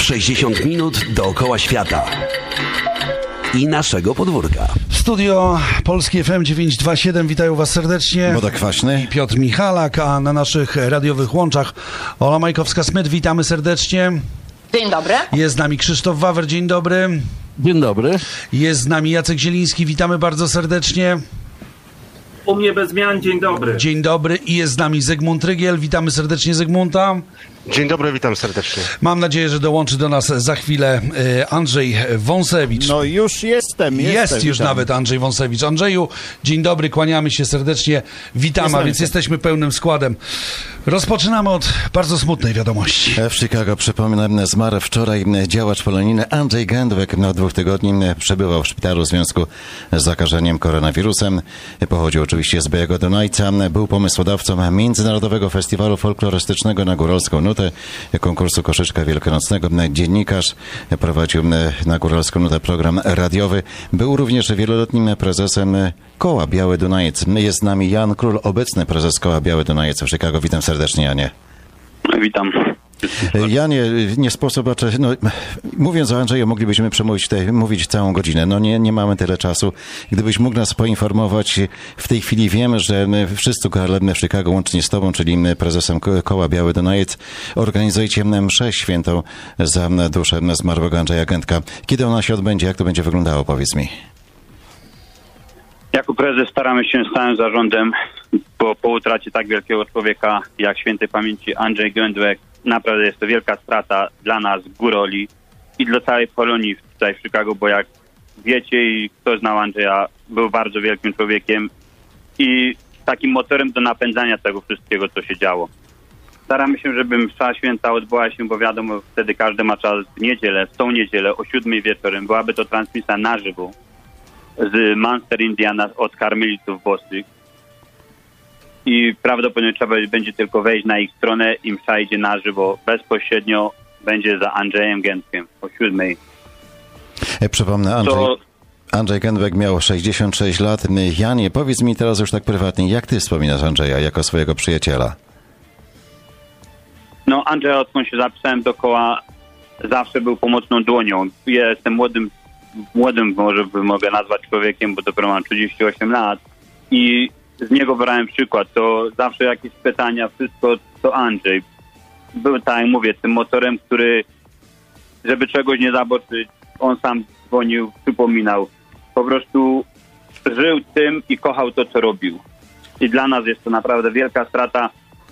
60 minut dookoła świata i naszego podwórka. Studio Polskie FM 927, witają Was serdecznie. Woda Kwaśny i Piotr Michalak, a na naszych radiowych łączach Ola Majkowska-Smyt, witamy serdecznie. Dzień dobry. Jest z nami Krzysztof Wawer, dzień dobry. Dzień dobry. Jest z nami Jacek Zieliński, witamy bardzo serdecznie. U mnie bez zmian, dzień dobry. Dzień dobry i jest z nami Zygmunt Rygiel, witamy serdecznie Zygmunta. Dzień dobry, witam serdecznie. Mam nadzieję, że dołączy do nas za chwilę Andrzej Wąsewicz. No już jestem. Jest już witam. nawet Andrzej Wąsewicz. Andrzeju, dzień dobry, kłaniamy się serdecznie, witamy, a więc jesteśmy pełnym składem. Rozpoczynamy od bardzo smutnej wiadomości. W Chicago, przypominam, zmarł wczoraj działacz polonijny Andrzej Gędwek. Od 2 tygodni przebywał w szpitalu w związku z zakażeniem koronawirusem. Pochodził oczywiście z Białego Dunajca. Był pomysłodawcą Międzynarodowego Festiwalu Folklorystycznego na Góralską Nutę, konkursu Koszyczka Wielkanocnego. Dziennikarz, prowadził na Góralską Nutę program radiowy. Był również wieloletnim prezesem Koła Biały Dunajec. Jest z nami Jan Król, obecny prezes Koła Biały Dunajec w Chicago. Witam serdecznie, Janie. Witam. Janie, nie sposób, mówiąc o Andrzeju, moglibyśmy mówić całą godzinę. No nie mamy tyle czasu. Gdybyś mógł nas poinformować, w tej chwili wiemy, że wszyscy w Chicago, łącznie z tobą, czyli prezesem Koła Biały Dunajec, organizujecie mszę świętą za duszę zmarłego Andrzeja Gędka. Kiedy ona się odbędzie? Jak to będzie wyglądało? Powiedz mi. Jako prezes staramy się z całym zarządem po utracie tak wielkiego człowieka jak świętej pamięci Andrzej Gędwek. Naprawdę jest to wielka strata dla nas, góroli i dla całej Polonii tutaj w Chicago, bo jak wiecie i kto znał Andrzeja, był bardzo wielkim człowiekiem i takim motorem do napędzania tego wszystkiego, co się działo. Staramy się, żeby msza święta odbyła się, bo wiadomo, wtedy każdy ma czas w tą niedzielę o 7 wieczorem. Byłaby to transmisja na żywo z Munster, Indiana, od karmelitów bosych. I prawdopodobnie trzeba będzie tylko wejść na ich stronę i msza idzie na żywo. Bezpośrednio będzie za Andrzejem Gędkiem o 7. Przypomnę, Andrzej Gędwek miał 66 lat. Janie, powiedz mi teraz już tak prywatnie, jak ty wspominasz Andrzeja jako swojego przyjaciela? No, Andrzej, odkąd się zapisałem do koła, zawsze był pomocną dłonią. Ja jestem młodym może mogę nazwać człowiekiem, bo dopiero mam 38 lat i z niego brałem przykład. To zawsze jakieś pytania, wszystko to Andrzej. Był, tak jak mówię, tym motorem, który, żeby czegoś nie zaboczyć, on sam dzwonił, przypominał. Po prostu żył tym i kochał to, co robił. I dla nas jest to naprawdę wielka strata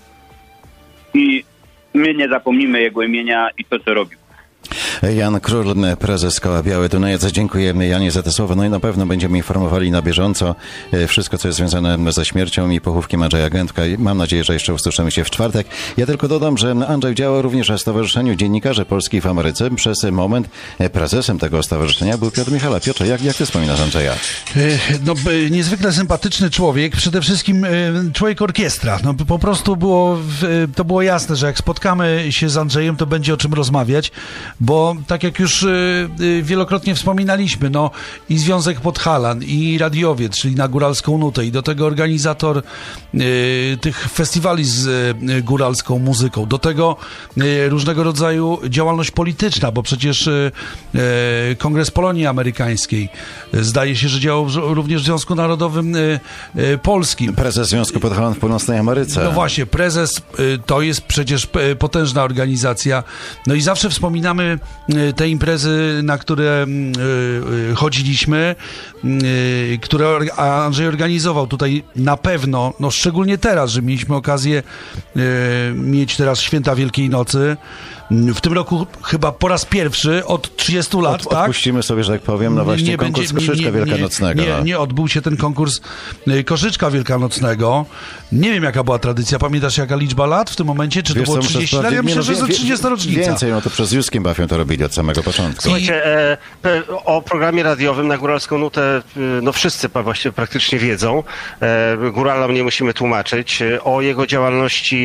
i my nie zapomnimy jego imienia i to, co robił. Jan Król, prezes Koła Biały Dunajec. Dziękujemy, Janie, za te słowa. No i na pewno będziemy informowali na bieżąco wszystko, co jest związane ze śmiercią i pochówkiem Andrzeja Gędka. Mam nadzieję, że jeszcze usłyszymy się w czwartek. Ja tylko dodam, że Andrzej działał również w Stowarzyszeniu Dziennikarzy Polskich w Ameryce. Przez moment prezesem tego stowarzyszenia był Piotr Michalak. Piotrze, jak ty wspominasz Andrzeja? No, niezwykle sympatyczny człowiek, przede wszystkim człowiek orkiestra. No, po prostu to było jasne, że jak spotkamy się z Andrzejem, to będzie o czym rozmawiać, bo tak jak już wielokrotnie wspominaliśmy, no i Związek Podhalan, i radiowiec, czyli na Góralską Nutę, i do tego organizator tych festiwali z góralską muzyką, do tego różnego rodzaju działalność polityczna, bo przecież Kongres Polonii Amerykańskiej, zdaje się, że działał również w Związku Narodowym Polskim. Prezes Związku Podhalan w Północnej Ameryce. No właśnie, prezes to jest przecież potężna organizacja, no i zawsze wspominamy te imprezy, na które chodziliśmy, które Andrzej organizował tutaj na pewno, no szczególnie teraz, że mieliśmy okazję mieć teraz święta Wielkiej Nocy. W tym roku chyba po raz pierwszy od 30 lat, tak? Odpuścimy sobie, że tak powiem, no właśnie konkurs Koszyczka Wielkanocnego. Nie odbył się ten konkurs Koszyczka Wielkanocnego. Nie wiem, jaka była tradycja. Pamiętasz, jaka liczba lat w tym momencie? Czy to było 30 lat? Ja myślę, że to 30 rocznica. Więcej, no to przez Juskiem Bafią to robili od samego początku. Słuchajcie, o programie radiowym na Góralską Nutę, no wszyscy właściwie praktycznie wiedzą. Góralom nie musimy tłumaczyć. O jego działalności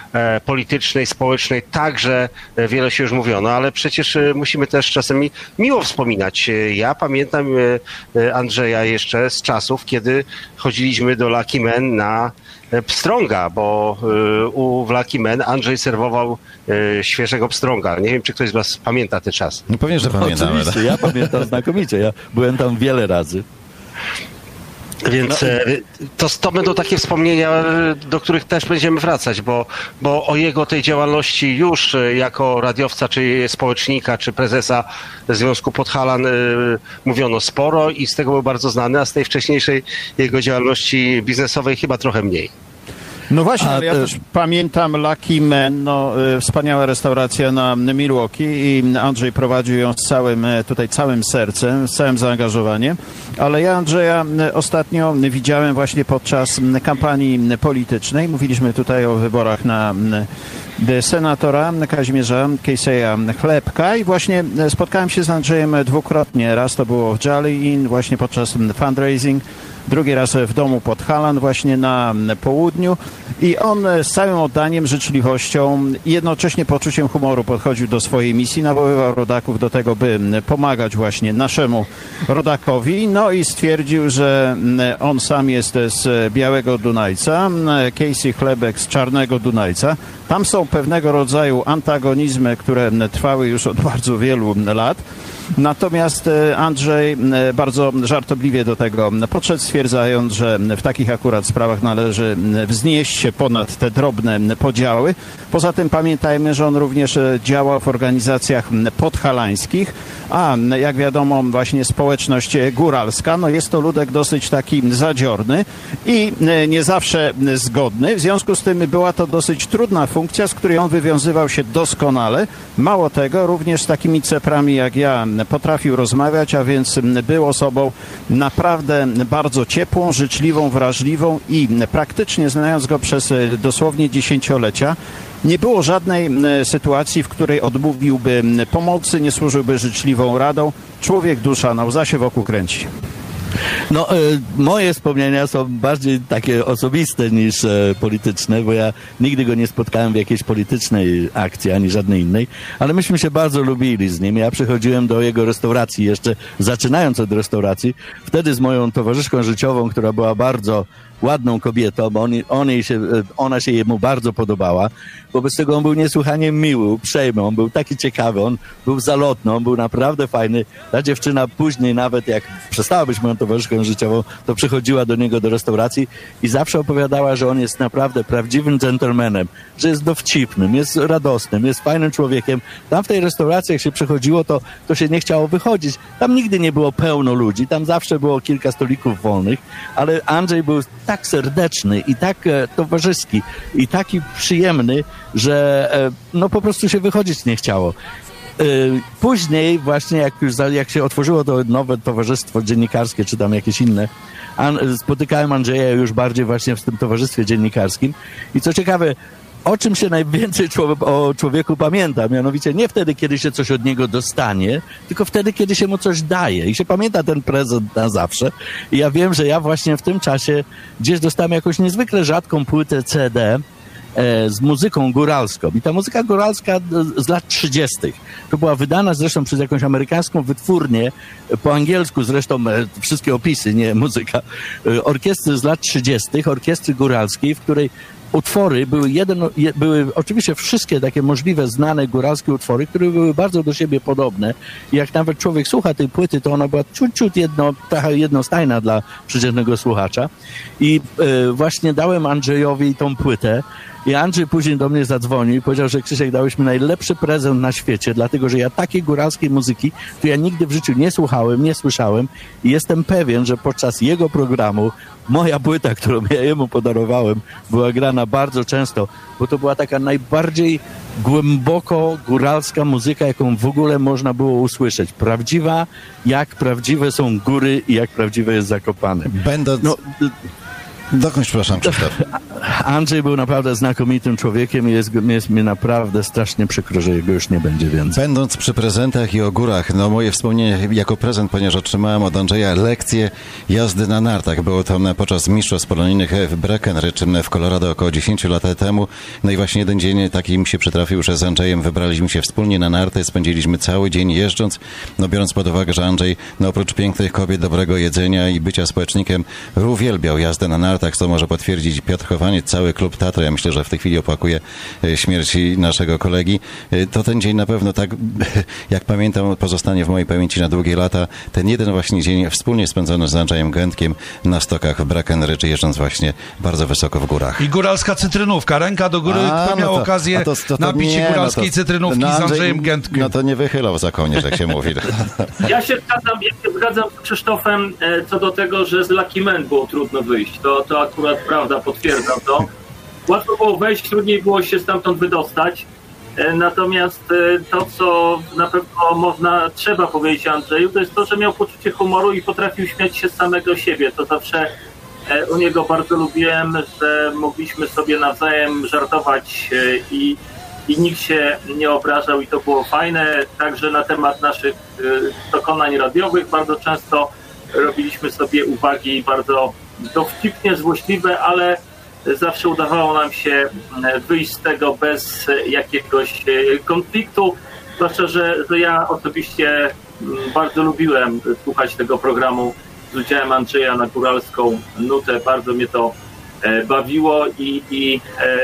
politycznej, społecznej także wiele się już mówiono, ale przecież musimy też czasem miło wspominać. Ja pamiętam Andrzeja jeszcze z czasów, kiedy chodziliśmy do Lucky Men na pstrąga, bo w Lucky Men Andrzej serwował świeżego pstrąga. Nie wiem, czy ktoś z was pamięta te czasy. No pewnie, że pamiętam. Oczywiście, ja pamiętam znakomicie. Ja byłem tam wiele razy. Więc to będą takie wspomnienia, do których też będziemy wracać, bo o jego tej działalności już jako radiowca, czy społecznika, czy prezesa Związku Podhalan mówiono sporo i z tego był bardzo znany, a z tej wcześniejszej jego działalności biznesowej chyba trochę mniej. No właśnie, ale ja też pamiętam Lucky Men, wspaniała restauracja na Milwaukee i Andrzej prowadził ją z całym sercem, z całym zaangażowaniem, ale ja Andrzeja ostatnio widziałem właśnie podczas kampanii politycznej. Mówiliśmy tutaj o wyborach na senatora Kazimierza Casey'a Chlebka i właśnie spotkałem się z Andrzejem dwukrotnie. Raz to było w Jolly Inn właśnie podczas fundraising, drugi raz w domu Podhalan właśnie na południu i on z całym oddaniem, życzliwością i jednocześnie poczuciem humoru podchodził do swojej misji, nawoływał rodaków do tego, by pomagać właśnie naszemu rodakowi, no i stwierdził, że on sam jest z Białego Dunajca, Casey Chlebek z Czarnego Dunajca. Tam są pewnego rodzaju antagonizmy, które trwały już od bardzo wielu lat. Natomiast Andrzej bardzo żartobliwie do tego podszedł, stwierdzając, że w takich akurat sprawach należy wznieść się ponad te drobne podziały. Poza tym pamiętajmy, że on również działał w organizacjach podhalańskich, a jak wiadomo właśnie społeczność góralska, jest to ludek dosyć taki zadziorny i nie zawsze zgodny. W związku z tym była to dosyć trudna funkcja, z której on wywiązywał się doskonale. Mało tego, również z takimi ceprami jak ja potrafił rozmawiać, a więc był osobą naprawdę bardzo ciepłą, życzliwą, wrażliwą i praktycznie znając go przez dosłownie dziesięciolecia, nie było żadnej sytuacji, w której odmówiłby pomocy, nie służyłby życzliwą radą. Człowiek dusza na łza się wokół kręci. Moje wspomnienia są bardziej takie osobiste niż polityczne, bo ja nigdy go nie spotkałem w jakiejś politycznej akcji, ani żadnej innej, ale myśmy się bardzo lubili z nim. Ja przychodziłem do jego restauracji, jeszcze zaczynając od restauracji, wtedy z moją towarzyszką życiową, która była bardzo ładną kobietą, bo ona się jemu bardzo podobała. Wobec tego on był niesłychanie miły, uprzejmy, on był taki ciekawy, on był zalotny, on był naprawdę fajny. Ta dziewczyna później nawet jak przestała być moją towarzyszką życiową, to przychodziła do niego do restauracji i zawsze opowiadała, że on jest naprawdę prawdziwym dżentelmenem, że jest dowcipnym, jest radosnym, jest fajnym człowiekiem. Tam w tej restauracji jak się przychodziło, to się nie chciało wychodzić. Tam nigdy nie było pełno ludzi, tam zawsze było kilka stolików wolnych, ale Andrzej był tak serdeczny i tak towarzyski i taki przyjemny, że po prostu się wychodzić nie chciało. Później właśnie jak się otworzyło to nowe towarzystwo dziennikarskie, czy tam jakieś inne, spotykałem Andrzeja już bardziej właśnie w tym towarzystwie dziennikarskim i co ciekawe, o czym się najwięcej o człowieku pamięta, mianowicie nie wtedy, kiedy się coś od niego dostanie, tylko wtedy, kiedy się mu coś daje i się pamięta ten prezent na zawsze. I ja wiem, że ja właśnie w tym czasie gdzieś dostałem jakąś niezwykle rzadką płytę CD z muzyką góralską. I ta muzyka góralska z lat 30. To była wydana zresztą przez jakąś amerykańską wytwórnię, po angielsku zresztą wszystkie opisy, nie muzyka, orkiestry z lat 30., orkiestry góralskiej, w której utwory były oczywiście wszystkie takie możliwe, znane góralskie utwory, które były bardzo do siebie podobne. I jak nawet człowiek słucha tej płyty, to ona była ciut trochę jednostajna dla przeciętnego słuchacza. I właśnie dałem Andrzejowi tą płytę i Andrzej później do mnie zadzwonił i powiedział, że Krzysiek, dałeś mi najlepszy prezent na świecie, dlatego że ja takiej góralskiej muzyki to ja nigdy w życiu nie słuchałem, nie słyszałem i jestem pewien, że podczas jego programu moja płyta, którą ja jemu podarowałem, była grana bardzo często, bo to była taka najbardziej głęboko góralska muzyka, jaką w ogóle można było usłyszeć. Prawdziwa, jak prawdziwe są góry i jak prawdziwe jest Zakopane. Dokończ, przepraszam, Krzysztof. Andrzej był naprawdę znakomitym człowiekiem i jest mi naprawdę strasznie przykro, że jego już nie będzie więcej. Będąc przy prezentach i o górach, no moje wspomnienie jako prezent, ponieważ otrzymałem od Andrzeja lekcję jazdy na nartach. Było to podczas mistrzostw polonijnych w Breckenridge w Colorado około 10 lat temu. No i właśnie jeden dzień taki mi się przytrafił, że z Andrzejem wybraliśmy się wspólnie na narty, spędziliśmy cały dzień jeżdżąc, no biorąc pod uwagę, że Andrzej, no oprócz pięknych kobiet, dobrego jedzenia i bycia społecznikiem, uwielbiał jazdę na nartach, co może potwierdzić Piotr Chowaniec, cały klub Tatro. Ja myślę, że w tej chwili opłakuje śmierci naszego kolegi. To ten dzień na pewno tak, jak pamiętam, pozostanie w mojej pamięci na długie lata. Ten jeden właśnie dzień wspólnie spędzony z Andrzejem Gędkiem na stokach w Breckenridge, jeżdżąc właśnie bardzo wysoko w górach. I góralska cytrynówka, ręka do góry, kto miał okazję napić się góralskiej cytrynówki z Andrzejem Gędkiem. No to nie wychylał za konie, jak się mówi. Ja się zgadzam z Krzysztofem co do tego, że z Lucky Man było trudno wyjść. To akurat prawda, potwierdzam to. Łatwo było wejść, trudniej było się stamtąd wydostać. Natomiast to, co na pewno trzeba powiedzieć Andrzeju, to jest to, że miał poczucie humoru i potrafił śmiać się z samego siebie. To zawsze u niego bardzo lubiłem, że mogliśmy sobie nawzajem żartować i nikt się nie obrażał i to było fajne. Także na temat naszych dokonań radiowych bardzo często robiliśmy sobie uwagi bardzo dowcipnie, złośliwe, ale zawsze udawało nam się wyjść z tego bez jakiegoś konfliktu. Zwłaszcza, że ja osobiście bardzo lubiłem słuchać tego programu z udziałem Andrzeja na góralską nutę. Bardzo mnie to bawiło i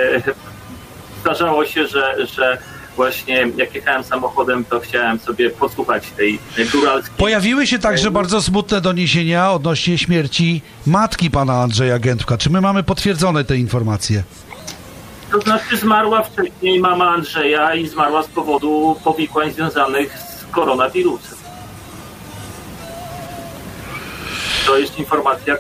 zdarzało się, że właśnie jak jechałem samochodem, to chciałem sobie posłuchać tej góralskiej. Pojawiły się także bardzo smutne doniesienia odnośnie śmierci matki pana Andrzeja Gędka. Czy my mamy potwierdzone te informacje? To znaczy zmarła wcześniej mama Andrzeja i zmarła z powodu powikłań związanych z koronawirusem. To jest informacja,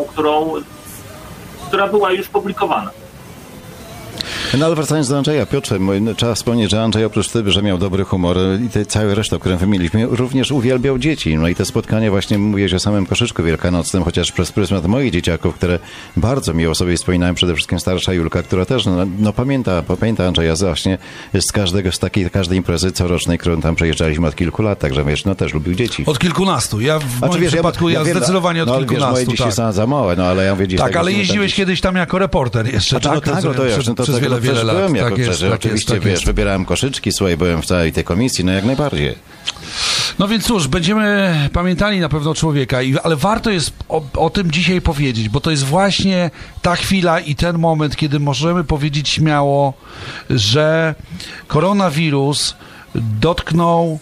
która była już publikowana. No ale wracając do Andrzeja, Piotrze, trzeba wspomnieć, że Andrzej oprócz tego, że miał dobry humor i te całe resztę, o którym wymieniliśmy, również uwielbiał dzieci. No i te spotkania, właśnie mówiłeś o samym koszyczku wielkanocnym, chociaż przez pryzmat moich dzieciaków, które bardzo miło sobie wspominałem, przede wszystkim starsza Julka, która też pamięta Andrzeja właśnie z każdej imprezy corocznej, którą tam przejeżdżaliśmy od kilku lat, także wiesz, no też lubił dzieci. Od kilkunastu. Ja w moim przypadku zdecydowanie od kilkunastu. Moje dzieci są za małe, no ale ja mówię dziś. Tak, ale jeździłeś kiedyś tam jako reporter jeszcze, tak? Przez wiele lat. Byłem jako tak oczywiście, wiesz, wybierałem koszyczki, słuchaj, byłem w całej tej komisji, no jak najbardziej. No więc cóż, będziemy pamiętali na pewno człowieka, ale warto jest o tym dzisiaj powiedzieć, bo to jest właśnie ta chwila i ten moment, kiedy możemy powiedzieć śmiało, że koronawirus dotknął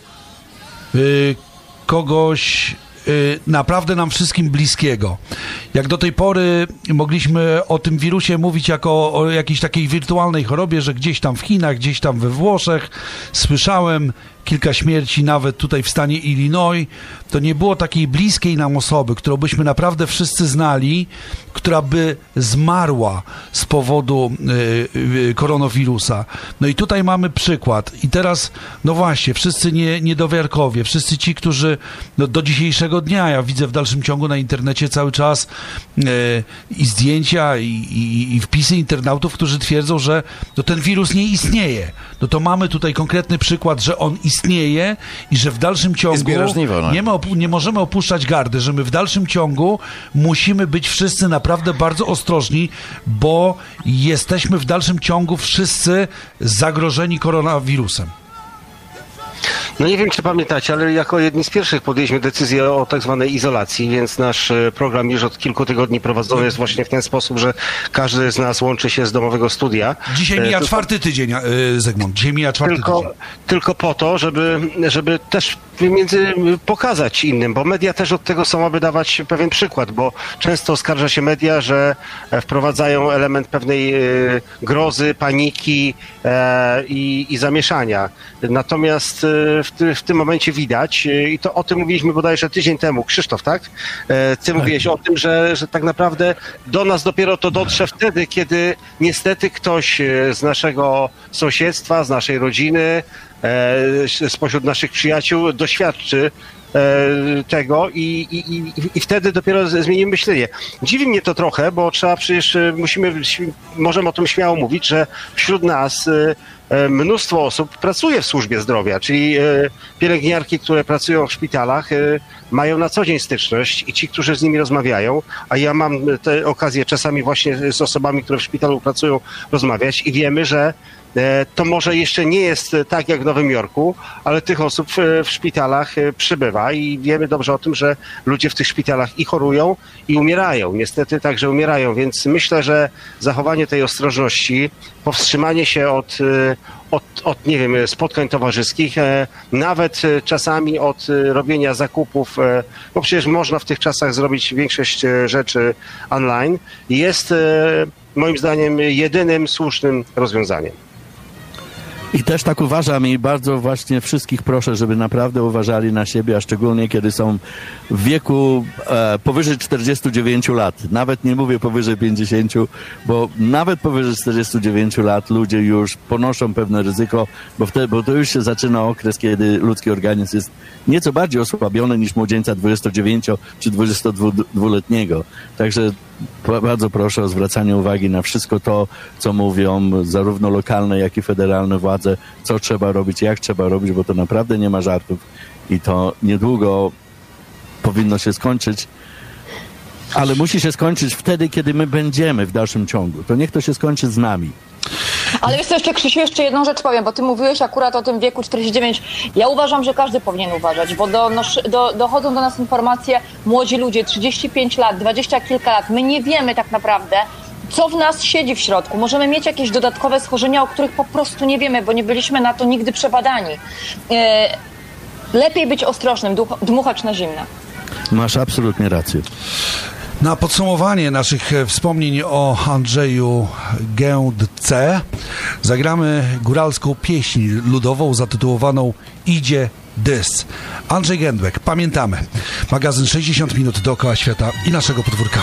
kogoś naprawdę nam wszystkim bliskiego. Jak do tej pory mogliśmy o tym wirusie mówić jako o jakiejś takiej wirtualnej chorobie, że gdzieś tam w Chinach, gdzieś tam we Włoszech. Słyszałem kilka śmierci nawet tutaj w stanie Illinois. To nie było takiej bliskiej nam osoby, którą byśmy naprawdę wszyscy znali, która by zmarła z powodu koronawirusa. No i tutaj mamy przykład. I teraz, no właśnie, wszyscy niedowiarkowie, wszyscy ci, którzy do dzisiejszego dnia, ja widzę w dalszym ciągu na internecie cały czas i zdjęcia, i wpisy internautów, którzy twierdzą, że ten wirus nie istnieje. No to mamy tutaj konkretny przykład, że on istnieje i że w dalszym ciągu nie możemy opuszczać gardy, że my w dalszym ciągu musimy być wszyscy naprawdę bardzo ostrożni, bo jesteśmy w dalszym ciągu wszyscy zagrożeni koronawirusem. No nie wiem, czy pamiętacie, ale jako jedni z pierwszych podjęliśmy decyzję o tak zwanej izolacji, więc nasz program już od kilku tygodni prowadzony jest właśnie w ten sposób, że każdy z nas łączy się z domowego studia. Dzisiaj mija czwarty tydzień, Zygmunt. Dzisiaj mija czwarty tydzień. Tylko po to, żeby też pokazać innym, bo media też od tego są, aby dawać pewien przykład, bo często oskarża się media, że wprowadzają element pewnej grozy, paniki i zamieszania. Natomiast w tym momencie widać, i to o tym mówiliśmy bodajże tydzień temu, Krzysztof, tak? Ty mówiłeś o tym, że tak naprawdę do nas dopiero to dotrze wtedy, kiedy niestety ktoś z naszego sąsiedztwa, z naszej rodziny spośród naszych przyjaciół doświadczy tego i wtedy dopiero zmienimy myślenie. Dziwi mnie to trochę, bo trzeba przecież, możemy o tym śmiało mówić, że wśród nas mnóstwo osób pracuje w służbie zdrowia, czyli pielęgniarki, które pracują w szpitalach, mają na co dzień styczność i ci, którzy z nimi rozmawiają, a ja mam tę okazję czasami właśnie z osobami, które w szpitalu pracują, rozmawiać i wiemy, że to może jeszcze nie jest tak jak w Nowym Jorku, ale tych osób w szpitalach przybywa i wiemy dobrze o tym, że ludzie w tych szpitalach i chorują, i umierają. Niestety także umierają, więc myślę, że zachowanie tej ostrożności, powstrzymanie się od nie wiem, spotkań towarzyskich, nawet czasami od robienia zakupów, bo przecież można w tych czasach zrobić większość rzeczy online, jest moim zdaniem jedynym słusznym rozwiązaniem. I też tak uważam i bardzo właśnie wszystkich proszę, żeby naprawdę uważali na siebie, a szczególnie kiedy są w wieku powyżej 49 lat. Nawet nie mówię powyżej 50, bo nawet powyżej 49 lat ludzie już ponoszą pewne ryzyko, bo to już się zaczyna okres, kiedy ludzki organizm jest nieco bardziej osłabiony niż młodzieńca 29 czy 22-letniego. Także bardzo proszę o zwracanie uwagi na wszystko to, co mówią zarówno lokalne, jak i federalne władze, co trzeba robić, jak trzeba robić, bo to naprawdę nie ma żartów i to niedługo powinno się skończyć, ale musi się skończyć wtedy, kiedy my będziemy w dalszym ciągu. To niech to się skończy z nami. Ale wiesz co, Krzysiu, jeszcze jedną rzecz powiem, bo ty mówiłeś akurat o tym wieku 49. Ja uważam, że każdy powinien uważać, bo dochodzą do nas informacje, młodzi ludzie, 35 lat, 20 kilka lat, my nie wiemy tak naprawdę, co w nas siedzi w środku. Możemy mieć jakieś dodatkowe schorzenia, o których po prostu nie wiemy, bo nie byliśmy na to nigdy przebadani. Lepiej być ostrożnym, dmuchać na zimne. Masz absolutnie rację. Na podsumowanie naszych wspomnień o Andrzeju Gędce zagramy góralską pieśń ludową zatytułowaną Idzie dys. Andrzej Gędłek, pamiętamy. Magazyn 60 minut dookoła świata i naszego podwórka.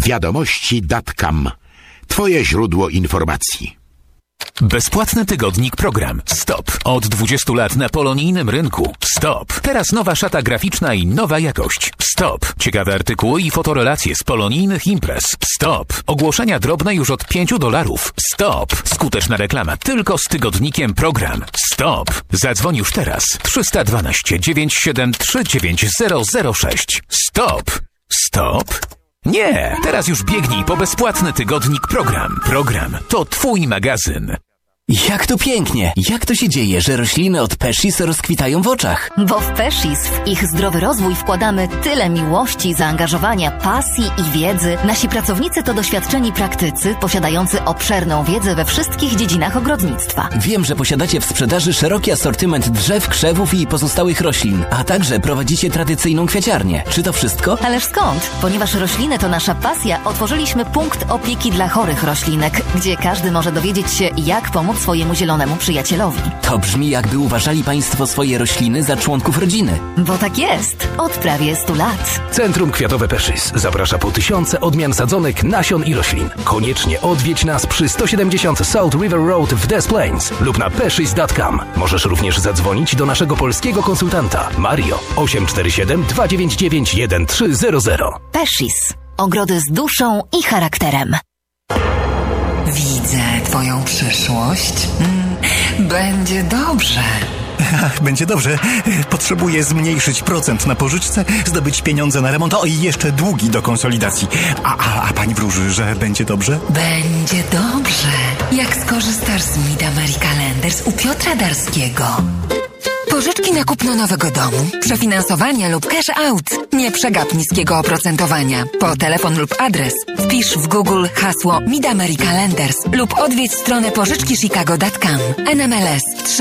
Wiadomości.com. Twoje źródło informacji. Bezpłatny tygodnik Program. Stop. Od 20 lat na polonijnym rynku. Stop. Teraz nowa szata graficzna i nowa jakość. Stop. Ciekawe artykuły i fotorelacje z polonijnych imprez. Stop. Ogłoszenia drobne już od $5. Stop. Skuteczna reklama tylko z tygodnikiem Program. Stop. Zadzwoń już teraz. 312 973 9006. Stop. Stop. Nie, teraz już biegnij po bezpłatny tygodnik Program. Program to twój magazyn. Jak to pięknie! Jak to się dzieje, że rośliny od Peshis rozkwitają w oczach? Bo w Peshis w ich zdrowy rozwój wkładamy tyle miłości, zaangażowania, pasji i wiedzy. Nasi pracownicy to doświadczeni praktycy, posiadający obszerną wiedzę we wszystkich dziedzinach ogrodnictwa. Wiem, że posiadacie w sprzedaży szeroki asortyment drzew, krzewów i pozostałych roślin, a także prowadzicie tradycyjną kwiaciarnię. Czy to wszystko? Ależ skąd? Ponieważ rośliny to nasza pasja, otworzyliśmy punkt opieki dla chorych roślinek, gdzie każdy może dowiedzieć się, jak pomóc swojemu zielonemu przyjacielowi. To brzmi, jakby uważali Państwo swoje rośliny za członków rodziny. Bo tak jest. Od prawie 100 lat. Centrum Kwiatowe Peshis zaprasza po 1000 odmian sadzonek, nasion i roślin. Koniecznie odwiedź nas przy 170 South River Road w Des Plaines lub na peshis.com. Możesz również zadzwonić do naszego polskiego konsultanta Mario 847 299 1300. Peshis. Ogrody z duszą i charakterem. Widzę twoją przyszłość. Będzie dobrze. Ach, będzie dobrze. Potrzebuję zmniejszyć procent na pożyczce, zdobyć pieniądze na remont, i jeszcze długi do konsolidacji. A pani wróży, że będzie dobrze? Będzie dobrze. Jak skorzystasz z Mid America Lenders u Piotra Darskiego. Pożyczki na kupno nowego domu, przefinansowania lub cash out. Nie przegap niskiego oprocentowania. Po telefon lub adres wpisz w Google hasło Mid America Lenders lub odwiedź stronę pożyczkichicago.com. NMLS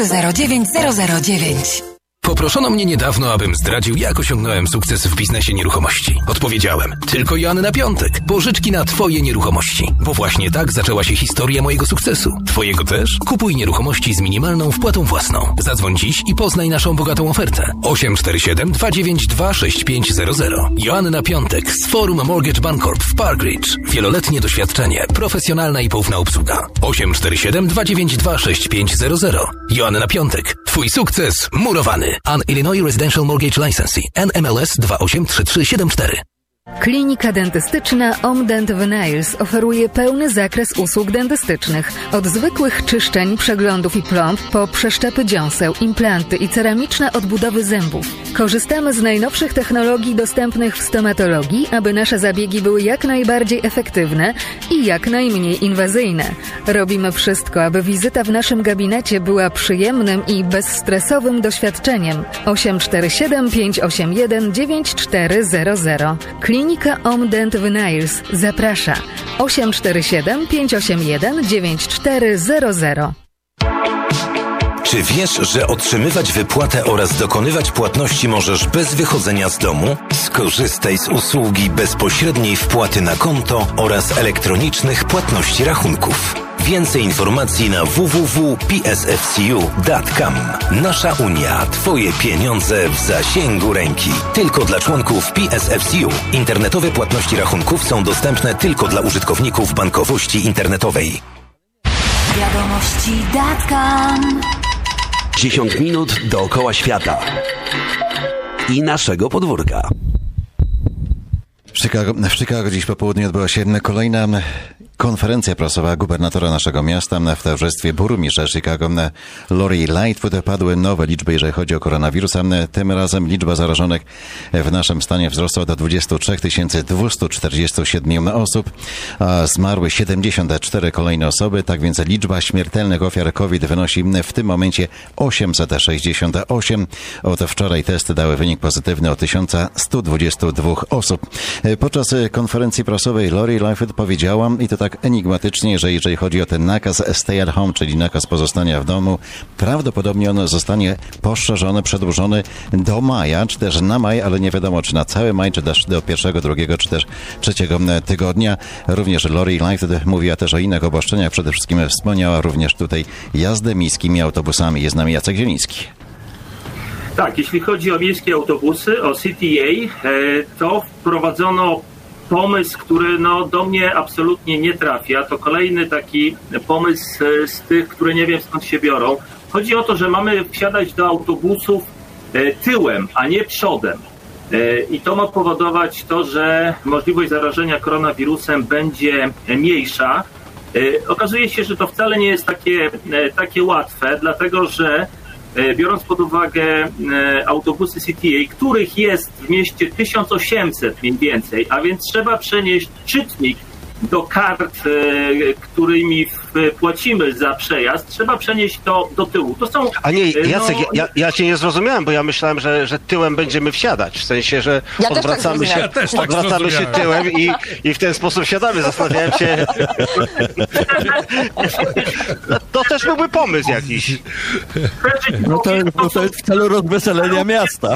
309009. Poproszono mnie niedawno, abym zdradził, jak osiągnąłem sukces w biznesie nieruchomości. Odpowiedziałem, tylko Joanna Piątek. Pożyczki na twoje nieruchomości. Bo właśnie tak zaczęła się historia mojego sukcesu. Twojego też? Kupuj nieruchomości z minimalną wpłatą własną. Zadzwoń dziś i poznaj naszą bogatą ofertę. 847 292 6500. Joanna Piątek z Forum Mortgage Bancorp w Park Ridge. Wieloletnie doświadczenie, profesjonalna i poufna obsługa. 847 292 6500. Joanna Piątek. Twój sukces murowany. An Illinois Residential Mortgage Licensee. NMLS 283374. Klinika dentystyczna Omdent Nails oferuje pełny zakres usług dentystycznych. Od zwykłych czyszczeń, przeglądów i plomb po przeszczepy dziąseł, implanty i ceramiczne odbudowy zębów. Korzystamy z najnowszych technologii dostępnych w stomatologii, aby nasze zabiegi były jak najbardziej efektywne i jak najmniej inwazyjne. Robimy wszystko, aby wizyta w naszym gabinecie była przyjemnym i bezstresowym doświadczeniem. 847 581 9400. Klinika Omdent Nails zaprasza. 847 581 9400. Czy wiesz, że otrzymywać wypłatę oraz dokonywać płatności możesz bez wychodzenia z domu? Skorzystaj z usługi bezpośredniej wpłaty na konto oraz elektronicznych płatności rachunków. Więcej informacji na www.psfcu.com. Nasza Unia. Twoje pieniądze w zasięgu ręki. Tylko dla członków PSFCU. Internetowe płatności rachunków są dostępne tylko dla użytkowników bankowości internetowej. Wiadomości.com. 10 minut dookoła świata i naszego podwórka. W Chicago dziś po południu odbyła się kolejna konferencja prasowa gubernatora naszego miasta w towarzystwie burmistrza Chicago Lori Lightfoot. Padły nowe liczby, jeżeli chodzi o koronawirusa. Tym razem liczba zarażonych w naszym stanie wzrosła do 23 247 osób, a zmarły 74 kolejne osoby. Tak więc liczba śmiertelnych ofiar COVID wynosi w tym momencie 868. Od wczoraj testy dały wynik pozytywny o 1122 osób. Podczas konferencji prasowej Lori Lightfoot powiedziała, i to tak enigmatycznie, że jeżeli chodzi o ten nakaz stay at home, czyli nakaz pozostania w domu, prawdopodobnie on zostanie poszerzony, przedłużony do maja, czy też na maj, ale nie wiadomo, czy na cały maj, czy też do pierwszego, drugiego, czy też trzeciego tygodnia. Również Lori Lightfoot mówiła też o innych obostrzeniach. Przede wszystkim wspomniała również tutaj jazdę miejskimi autobusami. Jest z nami Jacek Zieliński. Tak, jeśli chodzi o miejskie autobusy, o CTA, to wprowadzono pomysł, który do mnie absolutnie nie trafia. To kolejny taki pomysł z tych, które nie wiem skąd się biorą. Chodzi o to, że mamy wsiadać do autobusów tyłem, a nie przodem. I to ma powodować to, że możliwość zarażenia koronawirusem będzie mniejsza. Okazuje się, że to wcale nie jest takie łatwe, dlatego że biorąc pod uwagę autobusy CTA, których jest w mieście 1800 mniej więcej, a więc trzeba przenieść czytnik do kart, którymi płacimy za przejazd, trzeba przenieść to do tyłu. To są... A nie, Jacek, ja cię nie zrozumiałem, bo ja myślałem, że tyłem będziemy wsiadać. W sensie, że odwracamy się tyłem i w ten sposób siadamy. Zastanawiałem się... To też byłby pomysł jakiś. No to jest w celu rozweselenia miasta.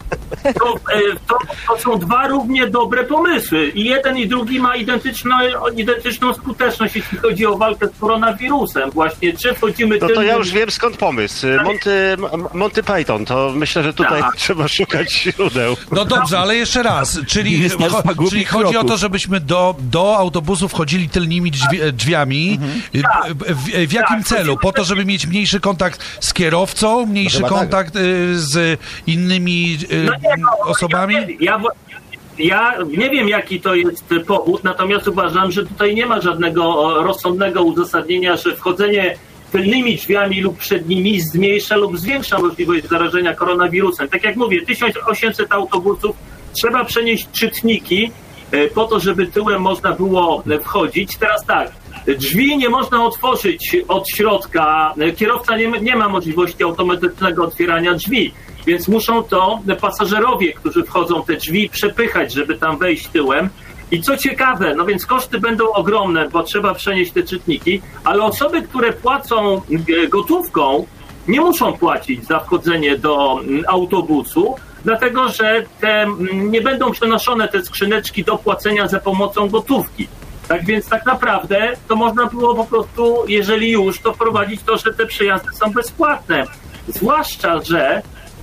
To są dwa równie dobre pomysły. I jeden i drugi ma identyczną skuteczność, jeśli chodzi o walkę z koronawirusem. Właśnie, czy wchodzimy... To ja już wiem skąd pomysł. Monty Python, to myślę, że tutaj trzeba szukać źródeł. No dobrze, ale jeszcze raz. Czyli chodzi o to, żebyśmy do autobusu wchodzili tylnymi drzwiami. W jakim celu? Po to, żeby mieć mniejszy kontakt z kierowcą, mniejszy kontakt z innymi osobami? Ja nie wiem, jaki to jest powód, natomiast uważam, że tutaj nie ma żadnego rozsądnego uzasadnienia, że wchodzenie tylnymi drzwiami lub przednimi zmniejsza lub zwiększa możliwość zarażenia koronawirusem. Tak jak mówię, 1800 autobusów, trzeba przenieść czytniki po to, żeby tyłem można było wchodzić. Teraz tak, drzwi nie można otworzyć od środka, kierowca nie ma możliwości automatycznego otwierania drzwi. Więc muszą to pasażerowie, którzy wchodzą te drzwi, przepychać, żeby tam wejść tyłem. I co ciekawe, no więc koszty będą ogromne, bo trzeba przenieść te czytniki, ale osoby, które płacą gotówką, nie muszą płacić za wchodzenie do autobusu, dlatego że nie będą przenoszone te skrzyneczki do płacenia za pomocą gotówki. Tak więc tak naprawdę to można było po prostu, jeżeli już, to wprowadzić to, że te przejazdy są bezpłatne. Zwłaszcza, że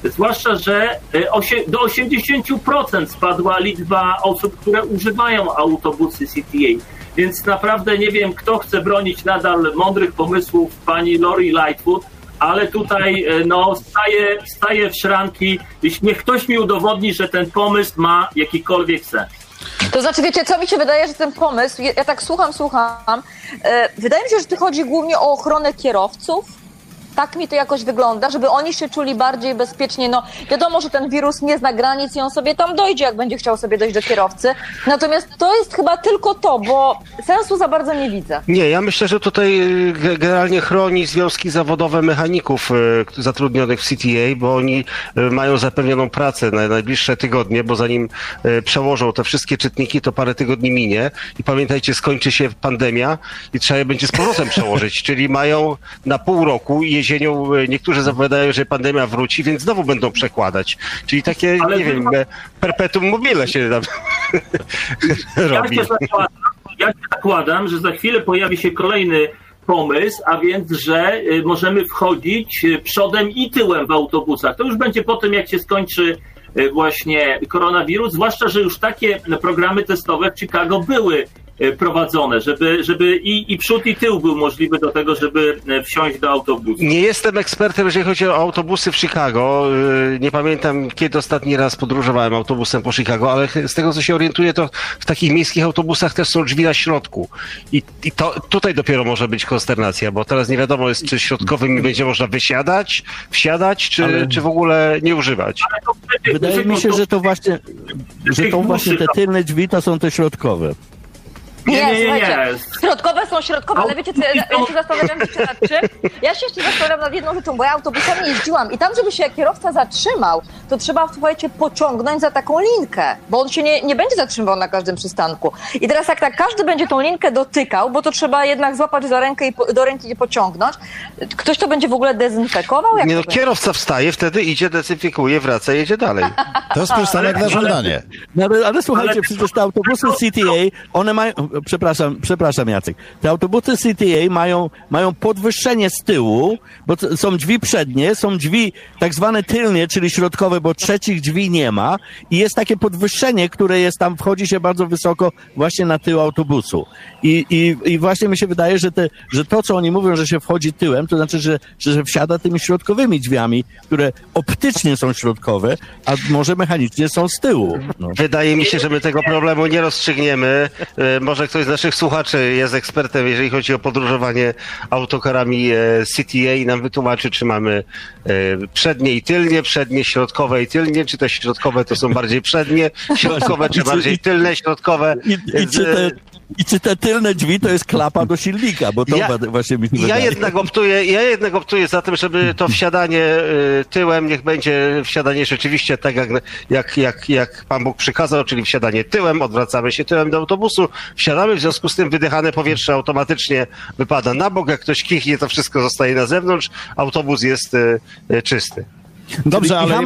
do 80% spadła liczba osób, które używają autobusy CTA. Więc naprawdę nie wiem, kto chce bronić nadal mądrych pomysłów pani Lori Lightfoot, ale tutaj staję w szranki, jeśli niech ktoś mi udowodni, że ten pomysł ma jakikolwiek sens. To znaczy, wiecie, co mi się wydaje, że ten pomysł, ja tak słucham, wydaje mi się, że tu chodzi głównie o ochronę kierowców. Tak mi to jakoś wygląda, żeby oni się czuli bardziej bezpiecznie. No wiadomo, że ten wirus nie zna granic i on sobie tam dojdzie, jak będzie chciał sobie dojść do kierowcy. Natomiast to jest chyba tylko to, bo sensu za bardzo nie widzę. Nie, ja myślę, że tutaj generalnie chroni związki zawodowe mechaników zatrudnionych w CTA, bo oni mają zapewnioną pracę na najbliższe tygodnie, bo zanim przełożą te wszystkie czytniki, to parę tygodni minie. I pamiętajcie, skończy się pandemia i trzeba je będzie z powrotem przełożyć, czyli mają na pół roku jesienią, niektórzy zapowiadają, że pandemia wróci, więc znowu będą przekładać. Czyli takie, nie wiem, perpetuum mobile się tam robi. Ja się zakładam, że za chwilę pojawi się kolejny pomysł, a więc, że możemy wchodzić przodem i tyłem w autobusach. To już będzie po tym, jak się skończy właśnie koronawirus, zwłaszcza, że już takie programy testowe w Chicago były prowadzone, żeby i przód, i tył był możliwy do tego, żeby wsiąść do autobusu. Nie jestem ekspertem, jeżeli chodzi o autobusy w Chicago. Nie pamiętam, kiedy ostatni raz podróżowałem autobusem po Chicago, ale z tego, co się orientuję, to w takich miejskich autobusach też są drzwi na środku. I to tutaj dopiero może być konsternacja, bo teraz nie wiadomo jest, czy środkowymi będzie można wsiadać, czy w ogóle nie używać. Wydaje mi się, że to właśnie te tylne drzwi to są te środkowe. Nie. Środkowe są środkowe, ale wiecie co, ja się zastanawiam jeszcze nad czym? Ja się jeszcze zastanawiam nad jedną rzeczą, bo ja autobusami jeździłam i tam, żeby się kierowca zatrzymał, to trzeba, słuchajcie, pociągnąć za taką linkę, bo on się nie będzie zatrzymywał na każdym przystanku. I teraz jak tak każdy będzie tą linkę dotykał, bo to trzeba jednak złapać za rękę i do ręki i pociągnąć, ktoś to będzie w ogóle dezynfekował? Jak kierowca wstaje, wtedy idzie, dezynfekuje, wraca, jedzie dalej. To jest przystanek na żądanie. Ale słuchajcie, przecież te autobusy CTA, one mają... Przepraszam Jacek. Jacek. Te autobusy CTA mają podwyższenie z tyłu, bo są drzwi przednie, są drzwi tak zwane tylnie, czyli środkowe, bo trzecich drzwi nie ma i jest takie podwyższenie, które jest tam, wchodzi się bardzo wysoko właśnie na tył autobusu. I właśnie mi się wydaje, że to, co oni mówią, że się wchodzi tyłem, to znaczy, że wsiada tymi środkowymi drzwiami, które optycznie są środkowe, a może mechanicznie są z tyłu. No. Wydaje mi się, że my tego problemu nie rozstrzygniemy. Może ktoś z naszych słuchaczy jest ekspertem, jeżeli chodzi o podróżowanie autokarami CTA i nam wytłumaczy, czy mamy przednie i tylnie, przednie, środkowe i tylnie, czy te środkowe to są bardziej przednie, środkowe, czy bardziej tylne, środkowe. I czy te tylne drzwi to jest klapa do silnika, bo to właśnie mi się wydaje. Ja jednak optuję za tym, żeby to wsiadanie tyłem, niech będzie wsiadanie rzeczywiście tak, jak Pan Bóg przykazał, czyli wsiadanie tyłem, odwracamy się tyłem do autobusu, wsiadamy, w związku z tym wydychane powietrze automatycznie wypada na bok, jak ktoś kichnie, to wszystko zostaje na zewnątrz, autobus jest czysty. Dobrze, ale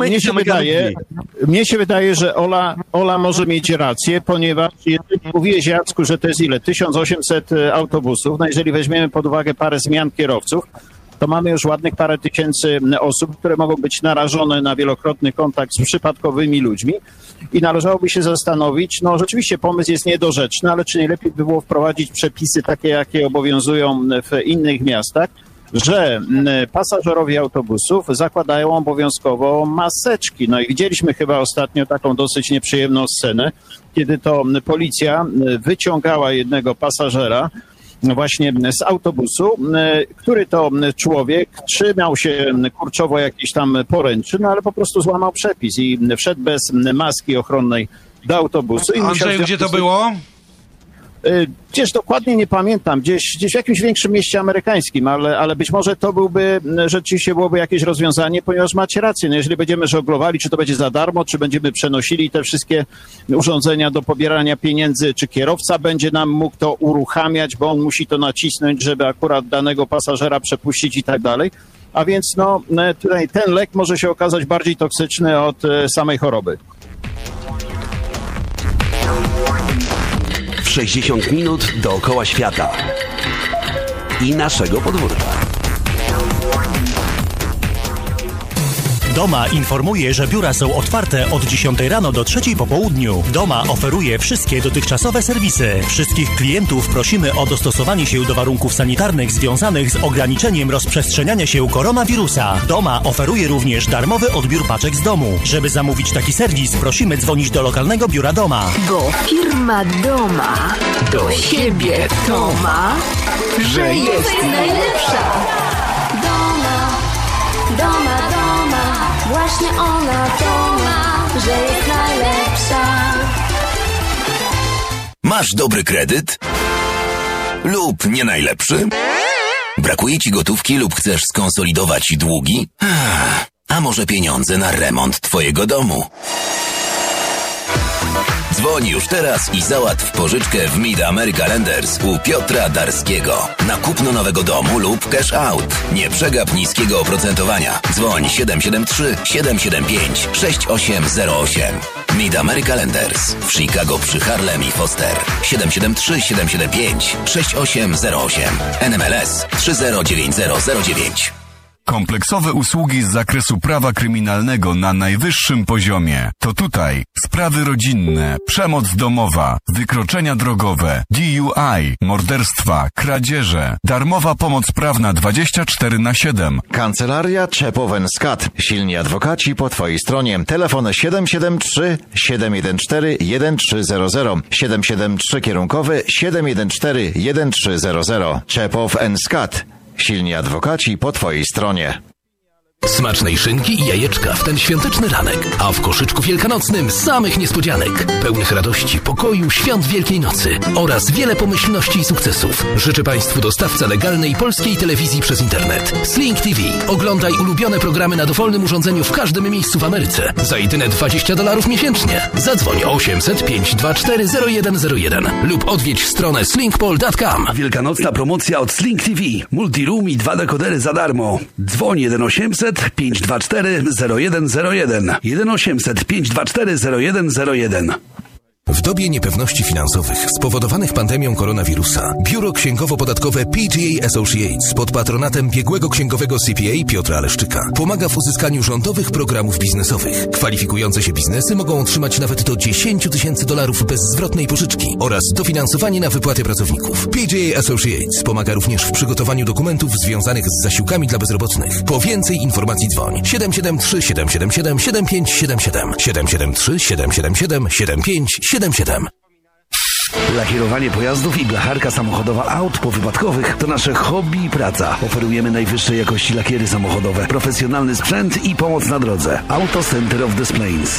mnie się wydaje, że Ola może mieć rację, ponieważ jeżeli mówiłeś, Jacku, że to jest 1800 autobusów, no jeżeli weźmiemy pod uwagę parę zmian kierowców, to mamy już ładnych parę tysięcy osób, które mogą być narażone na wielokrotny kontakt z przypadkowymi ludźmi i należałoby się zastanowić, no rzeczywiście pomysł jest niedorzeczny, ale czy nie lepiej by było wprowadzić przepisy takie, jakie obowiązują w innych miastach, że pasażerowie autobusów zakładają obowiązkowo maseczki. No i widzieliśmy chyba ostatnio taką dosyć nieprzyjemną scenę, kiedy to policja wyciągała jednego pasażera właśnie z autobusu, który to człowiek trzymał się kurczowo jakiejś tam poręczy, no ale po prostu złamał przepis i wszedł bez maski ochronnej do autobusu. Andrzeju, gdzie to było? Gdzieś dokładnie nie pamiętam, gdzieś w jakimś większym mieście amerykańskim, ale być może to rzeczywiście byłoby jakieś rozwiązanie, ponieważ macie rację, no jeżeli będziemy żoglowali, czy to będzie za darmo, czy będziemy przenosili te wszystkie urządzenia do pobierania pieniędzy, czy kierowca będzie nam mógł to uruchamiać, bo on musi to nacisnąć, żeby akurat danego pasażera przepuścić i tak dalej. A więc no, tutaj ten lek może się okazać bardziej toksyczny od samej choroby. 60 minut dookoła świata i naszego podwórka. Doma informuje, że biura są otwarte od 10 rano do 3 po południu. Doma oferuje wszystkie dotychczasowe serwisy. Wszystkich klientów prosimy o dostosowanie się do warunków sanitarnych związanych z ograniczeniem rozprzestrzeniania się koronawirusa. Doma oferuje również darmowy odbiór paczek z domu. Żeby zamówić taki serwis, prosimy dzwonić do lokalnego biura Doma. Bo firma Doma do siebie to ma, że jest najlepsza. Doma, właśnie ona to ma, że jest najlepsza. Masz dobry kredyt? Lub nie najlepszy? Brakuje ci gotówki lub chcesz skonsolidować długi? A może pieniądze na remont twojego domu? Dzwoń już teraz i załatw pożyczkę w Mid-America Lenders u Piotra Darskiego. Na kupno nowego domu lub cash out. Nie przegap niskiego oprocentowania. Dzwoń 773 775 6808. Mid-America Lenders w Chicago przy Harlem i Foster. 773 775 6808. NMLS 309009. Kompleksowe usługi z zakresu prawa kryminalnego na najwyższym poziomie. To tutaj sprawy rodzinne, przemoc domowa, wykroczenia drogowe, DUI, morderstwa, kradzieże, darmowa pomoc prawna 24/7. Kancelaria Czepow & Skat. Silni adwokaci po Twojej stronie. Telefon 773 714 1300. 773 kierunkowy 714 1300. Czepow & Skat. Silni adwokaci po Twojej stronie. Smacznej szynki i jajeczka w ten świąteczny ranek, a w koszyczku wielkanocnym samych niespodzianek, pełnych radości, pokoju, świąt Wielkiej Nocy oraz wiele pomyślności i sukcesów. Życzę Państwu dostawca legalnej polskiej telewizji przez internet. Sling TV. Oglądaj ulubione programy na dowolnym urządzeniu w każdym miejscu w Ameryce. Za jedyne $20 miesięcznie. Zadzwoń 800 524 0101 lub odwiedź stronę slingpol.com. Wielkanocna promocja od Sling TV. Multiroom i 2 dekodery za darmo. Dzwoń 1-800 524 0101. 1-800 524 0101. W dobie niepewności finansowych spowodowanych pandemią koronawirusa, Biuro Księgowo-Podatkowe PGA Associates pod patronatem biegłego księgowego CPA Piotra Leszczyka pomaga w uzyskaniu rządowych programów biznesowych. Kwalifikujące się biznesy mogą otrzymać nawet do $10 000 bezzwrotnej pożyczki oraz dofinansowanie na wypłaty pracowników. PGA Associates pomaga również w przygotowaniu dokumentów związanych z zasiłkami dla bezrobotnych. Po więcej informacji dzwoń 773 777 7577 773 777 7577. Lakierowanie pojazdów i blacharka samochodowa aut powypadkowych to nasze hobby i praca. Oferujemy najwyższej jakości lakiery samochodowe, profesjonalny sprzęt i pomoc na drodze. Auto Center of Des Plaines,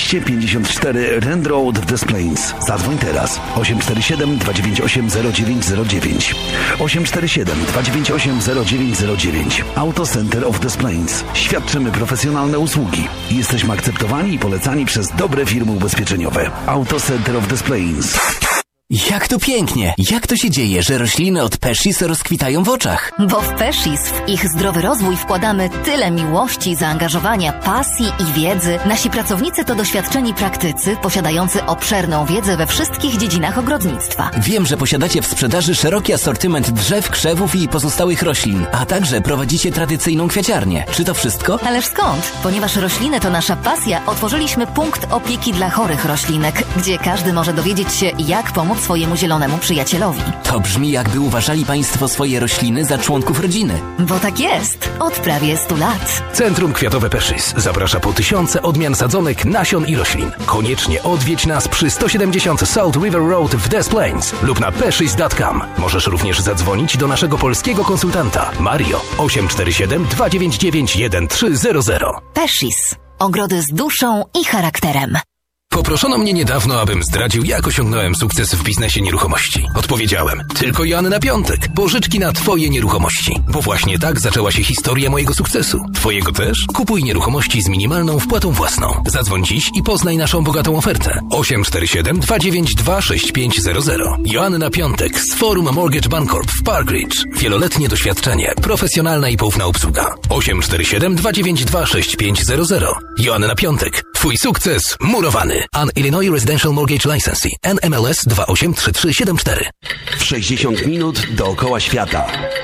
1254 Rand Road w Des Plaines. Zadzwoń teraz 847 298 0909 847 298 0909. Auto Center of Des Plaines. Świadczymy profesjonalne usługi. Jesteśmy akceptowani i polecani przez dobre firmy ubezpieczeniowe. Auto Center of Des Plaines. Jak to pięknie! Jak to się dzieje, że rośliny od Peshis rozkwitają w oczach? Bo w Peshis w ich zdrowy rozwój wkładamy tyle miłości, zaangażowania, pasji i wiedzy. Nasi pracownicy to doświadczeni praktycy, posiadający obszerną wiedzę we wszystkich dziedzinach ogrodnictwa. Wiem, że posiadacie w sprzedaży szeroki asortyment drzew, krzewów i pozostałych roślin, a także prowadzicie tradycyjną kwiaciarnię. Czy to wszystko? Ależ skąd? Ponieważ rośliny to nasza pasja, otworzyliśmy punkt opieki dla chorych roślinek, gdzie każdy może dowiedzieć się, jak pomóc swojemu zielonemu przyjacielowi. To brzmi, jakby uważali Państwo swoje rośliny za członków rodziny. Bo tak jest. Od prawie 100 lat. Centrum Kwiatowe Peshis zaprasza po 1000 odmian sadzonek, nasion i roślin. Koniecznie odwiedź nas przy 170 South River Road w Des Plaines lub na peshis.com. Możesz również zadzwonić do naszego polskiego konsultanta Mario 847 299 1300. Peshis. Ogrody z duszą i charakterem. Poproszono mnie niedawno, abym zdradził, jak osiągnąłem sukces w biznesie nieruchomości. Odpowiedziałem, tylko Joanna Piątek, pożyczki na Twoje nieruchomości. Bo właśnie tak zaczęła się historia mojego sukcesu. Twojego też? Kupuj nieruchomości z minimalną wpłatą własną. Zadzwoń dziś i poznaj naszą bogatą ofertę. 847 292 6500. Joanna Piątek z Forum Mortgage Bancorp w Park Ridge. Wieloletnie doświadczenie, profesjonalna i poufna obsługa. 847 292 6500. Joanna Piątek. Twój sukces murowany. An Illinois Residential Mortgage Licensee. NMLS 283374. W 60 minut dookoła świata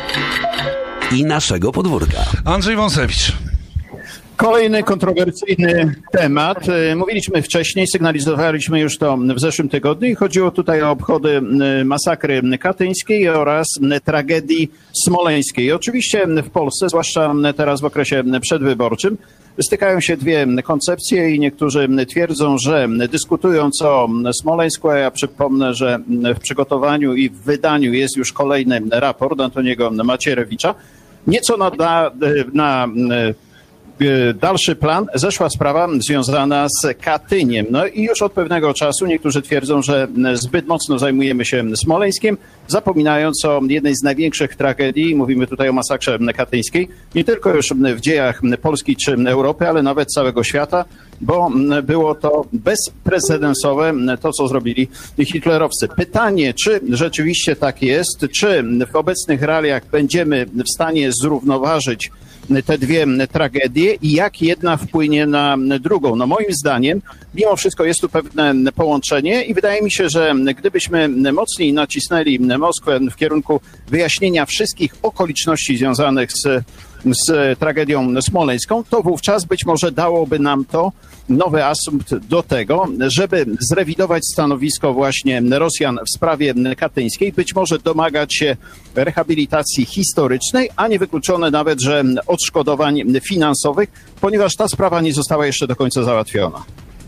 i naszego podwórka. Andrzej Wąsewicz. Kolejny kontrowersyjny temat. Mówiliśmy wcześniej, sygnalizowaliśmy już to w zeszłym tygodniu i chodziło tutaj o obchody masakry katyńskiej oraz tragedii smoleńskiej. Oczywiście w Polsce, zwłaszcza teraz w okresie przedwyborczym, stykają się dwie koncepcje i niektórzy twierdzą, że dyskutując o Smoleńsku, a ja przypomnę, że w przygotowaniu i w wydaniu jest już kolejny raport Antoniego Macierewicza, nieco na dalszy plan zeszła sprawa związana z Katyniem. No i już od pewnego czasu niektórzy twierdzą, że zbyt mocno zajmujemy się Smoleńskiem, zapominając o jednej z największych tragedii, mówimy tutaj o masakrze katyńskiej, nie tylko już w dziejach Polski czy Europy, ale nawet całego świata, bo było to bezprecedensowe to, co zrobili hitlerowcy. Pytanie, czy rzeczywiście tak jest, czy w obecnych realiach będziemy w stanie zrównoważyć te dwie tragedie i jak jedna wpłynie na drugą. No moim zdaniem, mimo wszystko jest tu pewne połączenie i wydaje mi się, że gdybyśmy mocniej nacisnęli Moskwę w kierunku wyjaśnienia wszystkich okoliczności związanych z tragedią smoleńską, to wówczas być może dałoby nam to nowy asumpt do tego, żeby zrewidować stanowisko właśnie Rosjan w sprawie katyńskiej, być może domagać się rehabilitacji historycznej, a nie wykluczone nawet, że odszkodowań finansowych, ponieważ ta sprawa nie została jeszcze do końca załatwiona.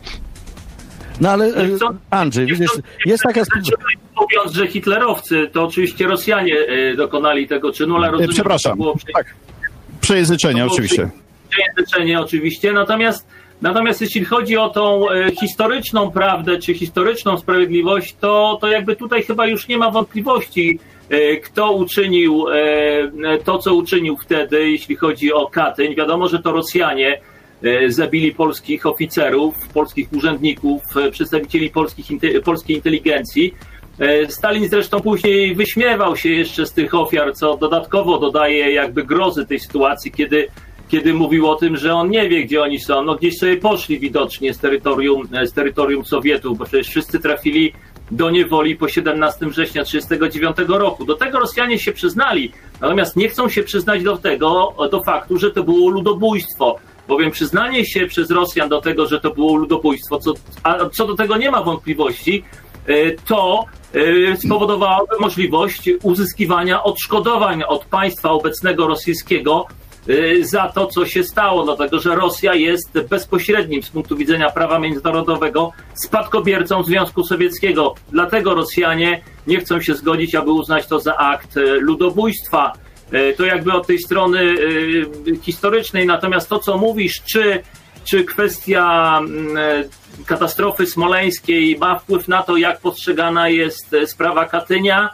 No ale Andrzej, widzisz, jest taka... Mówiąc, że hitlerowcy, to oczywiście Rosjanie dokonali tego czynu, ale rozumiem, przepraszam, że to było przejęzyczenie oczywiście. Przejęzyczenie oczywiście, natomiast jeśli chodzi o tą historyczną prawdę, czy historyczną sprawiedliwość, to jakby tutaj chyba już nie ma wątpliwości, kto uczynił to, co uczynił wtedy, jeśli chodzi o Katyń. Wiadomo, że to Rosjanie zabili polskich oficerów, polskich urzędników, przedstawicieli polskiej inteligencji. Stalin zresztą później wyśmiewał się jeszcze z tych ofiar, co dodatkowo dodaje jakby grozy tej sytuacji, kiedy mówił o tym, że on nie wie, gdzie oni są. No gdzieś sobie poszli widocznie z terytorium Sowietów, bo przecież wszyscy trafili do niewoli po 17 września 1939 roku. Do tego Rosjanie się przyznali, natomiast nie chcą się przyznać do faktu, że to było ludobójstwo. Bowiem przyznanie się przez Rosjan do tego, że to było ludobójstwo, co do tego nie ma wątpliwości, to spowodowałoby możliwość uzyskiwania odszkodowań od państwa obecnego rosyjskiego za to, co się stało, dlatego że Rosja jest bezpośrednim z punktu widzenia prawa międzynarodowego spadkobiercą Związku Sowieckiego. Dlatego Rosjanie nie chcą się zgodzić, aby uznać to za akt ludobójstwa. To jakby od tej strony historycznej. Natomiast to, co mówisz, czy kwestia katastrofy smoleńskiej ma wpływ na to, jak postrzegana jest sprawa Katynia?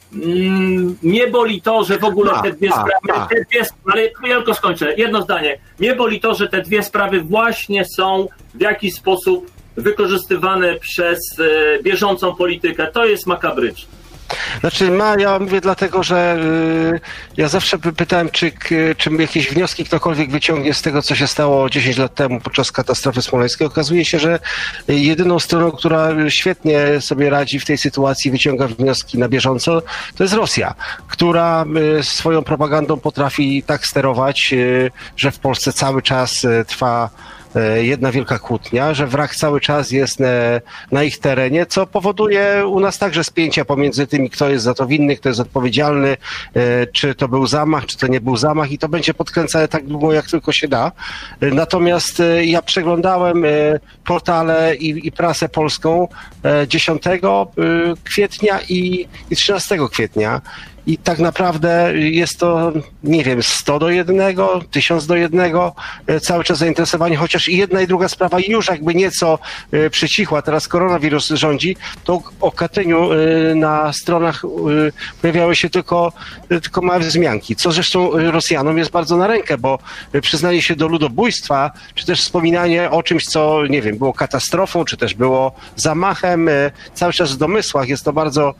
Mnie boli to, że w ogóle te dwie sprawy, ale ja tylko skończę, jedno zdanie. Mnie boli to, że te dwie sprawy właśnie są w jakiś sposób wykorzystywane przez bieżącą politykę. To jest makabryczne. Znaczy, ja mówię dlatego, że ja zawsze pytałem, czy jakieś wnioski ktokolwiek wyciągnie z tego, co się stało 10 lat temu podczas katastrofy smoleńskiej. Okazuje się, że jedyną stroną, która świetnie sobie radzi w tej sytuacji, wyciąga wnioski na bieżąco, to jest Rosja, która swoją propagandą potrafi tak sterować, że w Polsce cały czas trwa jedna wielka kłótnia, że wrag cały czas jest na ich terenie, co powoduje u nas także spięcia pomiędzy tymi, kto jest za to winny, kto jest odpowiedzialny, czy to był zamach, czy to nie był zamach i to będzie podkręcane tak długo, jak tylko się da. Natomiast ja przeglądałem portale i prasę polską 10 kwietnia i 13 kwietnia. I tak naprawdę jest to, nie wiem, 100:1, 1000:1, cały czas zainteresowanie, chociaż i jedna i druga sprawa już jakby nieco przycichła. Teraz koronawirus rządzi, to o Katyniu na stronach pojawiały się tylko małe wzmianki, co zresztą Rosjanom jest bardzo na rękę, bo przyznanie się do ludobójstwa, czy też wspominanie o czymś, co, nie wiem, było katastrofą, czy też było zamachem, cały czas w domysłach. Jest to bardzo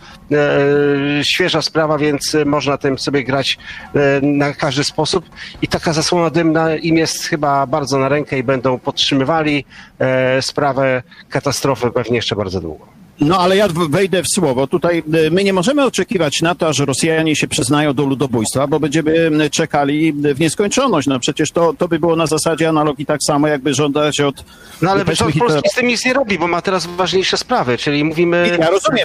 świeża sprawa, więc można tym sobie grać na każdy sposób i taka zasłona dymna im jest chyba bardzo na rękę i będą podtrzymywali sprawę katastrofy pewnie jeszcze bardzo długo. No ale ja wejdę w słowo. Tutaj my nie możemy oczekiwać na to, że Rosjanie się przyznają do ludobójstwa, bo będziemy czekali w nieskończoność. No przecież to by było na zasadzie analogii tak samo, jakby żądać od... No ale rząd polski z tym nic nie robi, bo ma teraz ważniejsze sprawy, czyli mówimy... Ja rozumiem,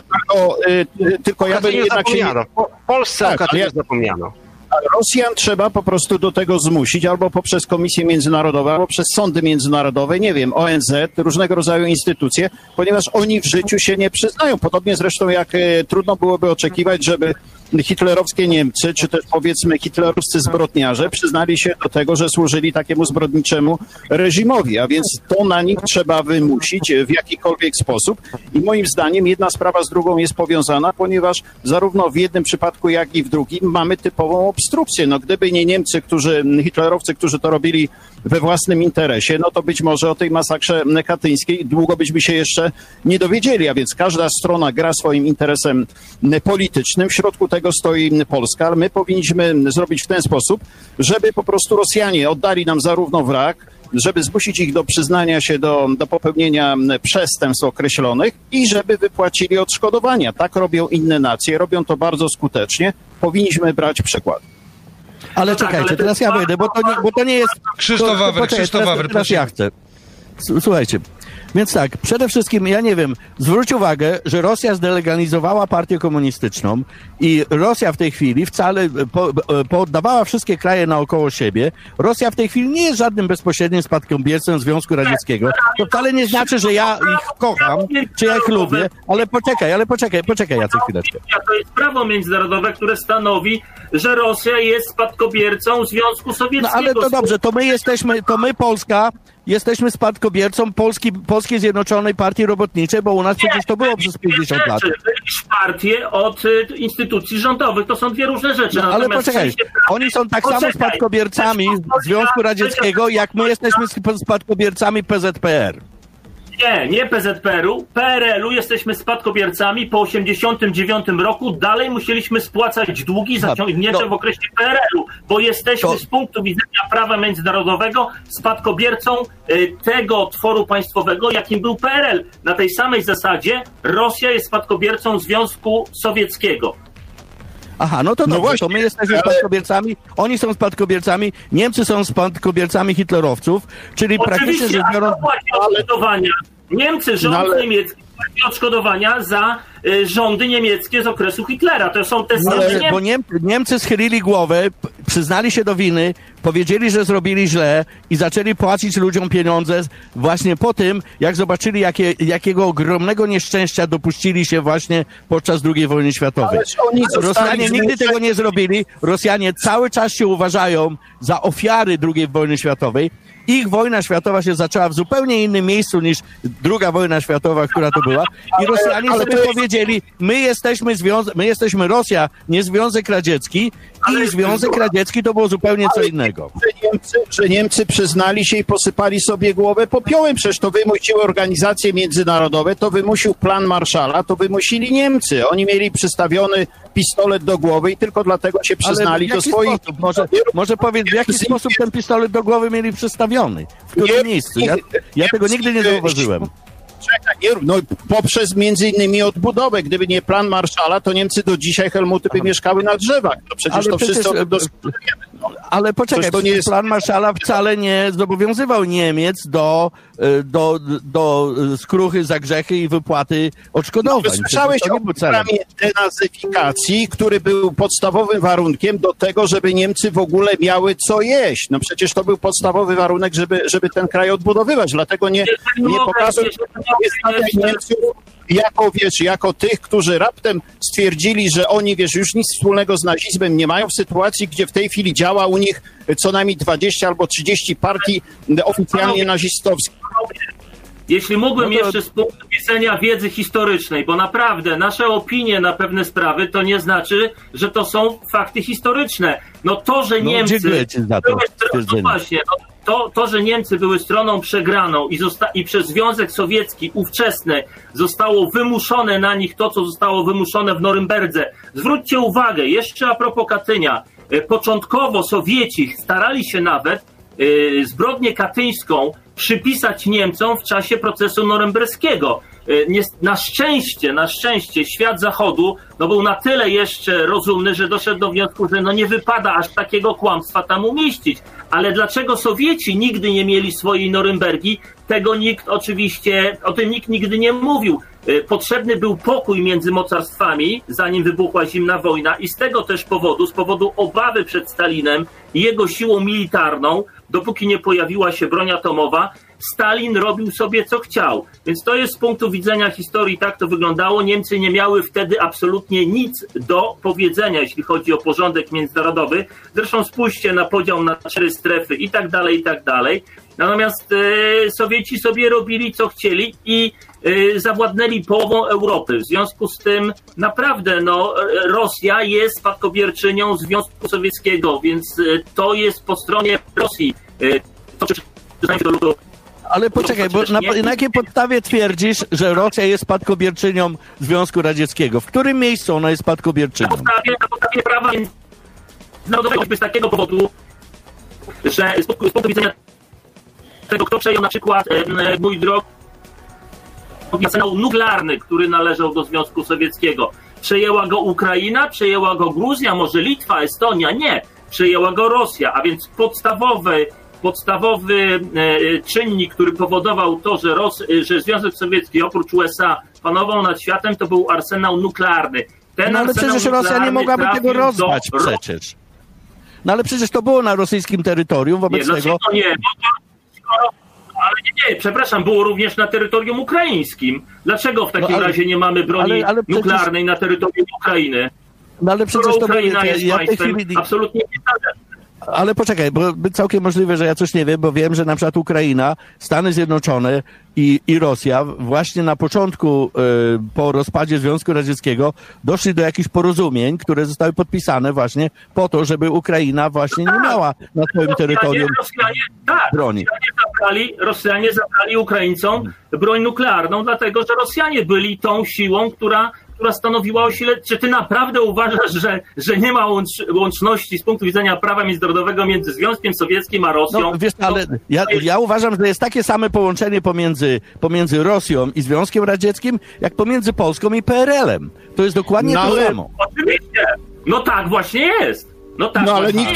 tylko ja bym jednak się... W Polsce o Katyniu zapomniano. Rosjan trzeba po prostu do tego zmusić albo poprzez komisje międzynarodowe, albo przez sądy międzynarodowe, nie wiem, ONZ, różnego rodzaju instytucje, ponieważ oni w życiu się nie przyznają. Podobnie zresztą jak trudno byłoby oczekiwać, żeby hitlerowskie Niemcy, czy też powiedzmy hitlerowscy zbrodniarze przyznali się do tego, że służyli takiemu zbrodniczemu reżimowi, a więc to na nich trzeba wymusić w jakikolwiek sposób i moim zdaniem jedna sprawa z drugą jest powiązana, ponieważ zarówno w jednym przypadku, jak i w drugim mamy typową obstrukcję. No gdyby nie Niemcy, hitlerowcy, którzy to robili we własnym interesie, no to być może o tej masakrze katyńskiej długo byśmy się jeszcze nie dowiedzieli, a więc każda strona gra swoim interesem politycznym. W środku tego stoi Polska, ale my powinniśmy zrobić w ten sposób, żeby po prostu Rosjanie oddali nam zarówno wrak, żeby zmusić ich do przyznania się do popełnienia przestępstw określonych i żeby wypłacili odszkodowania. Tak robią inne nacje, robią to bardzo skutecznie. Powinniśmy brać przykład. Ale czekajcie, teraz ja wejdę, bo to nie jest... Krzysztof Wawry, teraz ja chcę. Słuchajcie, więc tak, przede wszystkim, ja nie wiem, zwróć uwagę, że Rosja zdelegalizowała partię komunistyczną i Rosja w tej chwili wcale pooddawała wszystkie kraje naokoło siebie. Rosja w tej chwili nie jest żadnym bezpośrednim spadkobiercą Związku Radzieckiego. To wcale nie znaczy, że ja ich kocham, czy ja ich lubię, ale poczekaj Jacek chwileczkę. To jest prawo międzynarodowe, które stanowi, że Rosja jest spadkobiercą Związku Sowieckiego. No ale to dobrze, to my Polska, jesteśmy spadkobiercą Polskiej Zjednoczonej Partii Robotniczej, bo u nas przecież to było przez 50 lat. Partię od instytucji rządowych, to są dwie różne rzeczy. No, ale poczekaj, oni są tak samo spadkobiercami Związku Radzieckiego, jak my jesteśmy spadkobiercami PZPR. Nie PZPR-u, PRL-u jesteśmy spadkobiercami. Po 1989 roku dalej musieliśmy spłacać długi zaciągnięte w okresie PRL-u, bo jesteśmy z punktu widzenia prawa międzynarodowego spadkobiercą tego tworu państwowego, jakim był PRL. Na tej samej zasadzie Rosja jest spadkobiercą Związku Sowieckiego. Aha, no to dobrze, właśnie, to my jesteśmy spadkobiercami, oni są spadkobiercami, Niemcy są spadkobiercami hitlerowców, czyli praktycznie rzecz biorąc... odszkodowania. Niemcy, rząd niemiecki płaci odszkodowania za rządy niemieckie z okresu Hitlera. To są te same Bo Niemcy schylili głowę, przyznali się do winy, powiedzieli, że zrobili źle i zaczęli płacić ludziom pieniądze właśnie po tym, jak zobaczyli, jakiego ogromnego nieszczęścia dopuścili się właśnie podczas II wojny światowej. Rosjanie nigdy tego nie zrobili. Rosjanie cały czas się uważają za ofiary II wojny światowej. Ich wojna światowa się zaczęła w zupełnie innym miejscu niż II wojna światowa, która to była. I Rosjanie sobie powiedzieli, my jesteśmy Rosja, nie Związek Radziecki. I Związek Radziecki to było zupełnie co innego. Że Niemcy przyznali się i posypali sobie głowę popiołem. Przecież to wymusiły organizacje międzynarodowe, to wymusił plan Marszala, to wymusili Niemcy. Oni mieli przystawiony pistolet do głowy i tylko dlatego się przyznali do swoich... Może powiedz, w jaki sposób ten pistolet do głowy mieli przystawiony? W którym miejscu? Ja tego nigdy nie zauważyłem. Poprzez między innymi odbudowę. Gdyby nie plan Marszala, to Niemcy do dzisiaj, Helmuty, by mieszkały na drzewach. No przecież to wszyscy Ale poczekaj, plan Marszala wcale nie zobowiązywał Niemiec do skruchy za grzechy i wypłaty odszkodowań. Słyszałeś o programie denazyfikacji, który był podstawowym warunkiem do tego, żeby Niemcy w ogóle miały co jeść. No przecież to był podstawowy warunek, żeby ten kraj odbudowywać. Dlatego nie pokazuj Niemców jako tych, którzy raptem stwierdzili, że oni, już nic wspólnego z nazizmem nie mają, w sytuacji, gdzie w tej chwili działa u nich co najmniej 20 albo 30 partii oficjalnie nazistowskich. Jeśli mógłbym jeszcze z punktu widzenia wiedzy historycznej, bo naprawdę nasze opinie na pewne sprawy to nie znaczy, że to są fakty historyczne. No to, że Niemcy to, że Niemcy były stroną przegraną i przez Związek Sowiecki ówczesny zostało wymuszone na nich to, co zostało wymuszone w Norymberdze. Zwróćcie uwagę, jeszcze a propos Katynia, początkowo Sowieci starali się nawet zbrodnię katyńską przypisać Niemcom w czasie procesu norymberskiego. Na szczęście świat Zachodu był na tyle jeszcze rozumny, że doszedł do wniosku, że nie wypada aż takiego kłamstwa tam umieścić. Ale dlaczego Sowieci nigdy nie mieli swojej Norymbergi? O tym nikt nigdy nie mówił. Potrzebny był pokój między mocarstwami, zanim wybuchła zimna wojna i z tego też powodu, z powodu obawy przed Stalinem i jego siłą militarną, dopóki nie pojawiła się broń atomowa, Stalin robił sobie co chciał. Więc to jest z punktu widzenia historii, tak to wyglądało. Niemcy nie miały wtedy absolutnie nic do powiedzenia, jeśli chodzi o porządek międzynarodowy. Zresztą spójrzcie na podział na 4 strefy i tak dalej, i tak dalej. Natomiast Sowieci sobie robili co chcieli i zawładnęli połową Europy. W związku z tym naprawdę Rosja jest spadkobierczynią Związku Sowieckiego, więc to jest po stronie Rosji. Ale poczekaj, bo na jakiej podstawie twierdzisz, że Rosja jest spadkobierczynią Związku Radzieckiego? W którym miejscu ona jest spadkobierczynią? Na podstawie prawa międzynarodowego, z takiego powodu, że z punktu widzenia tego, kto przejął na przykład, mój drogi, arsenał nuklearny, który należał do Związku Sowieckiego. Przejęła go Ukraina, przejęła go Gruzja, może Litwa, Estonia? Nie. Przejęła go Rosja, a więc podstawowy czynnik, który powodował to, że Związek Sowiecki oprócz USA panował nad światem, to był arsenał nuklearny. Ale przecież Rosja nie mogłaby tego rozwać przecież. No ale przecież to było na rosyjskim terytorium, wobec tego... Ale nie, przepraszam, było również na terytorium ukraińskim. Dlaczego w takim razie nie mamy broni nuklearnej na terytorium Ukrainy? No ale przecież to Ukraina jest państwem absolutnie niezależnym. Ale poczekaj, bo całkiem możliwe, że ja coś nie wiem, bo wiem, że na przykład Ukraina, Stany Zjednoczone i Rosja właśnie na początku, po rozpadzie Związku Radzieckiego, doszli do jakichś porozumień, które zostały podpisane właśnie po to, żeby Ukraina właśnie nie miała na swoim terytorium broni. Rosjanie Rosjanie zabrali Ukraińcom broń nuklearną, dlatego że Rosjanie byli tą siłą, która stanowiła o sile. Czy ty naprawdę uważasz, że nie ma łączności z punktu widzenia prawa międzynarodowego między Związkiem Sowieckim a Rosją? No, wiesz, ale ja uważam, że jest takie same połączenie pomiędzy Rosją i Związkiem Radzieckim, jak pomiędzy Polską i PRL-em. To jest dokładnie to samo. Oczywiście. No tak właśnie jest. Ale nikt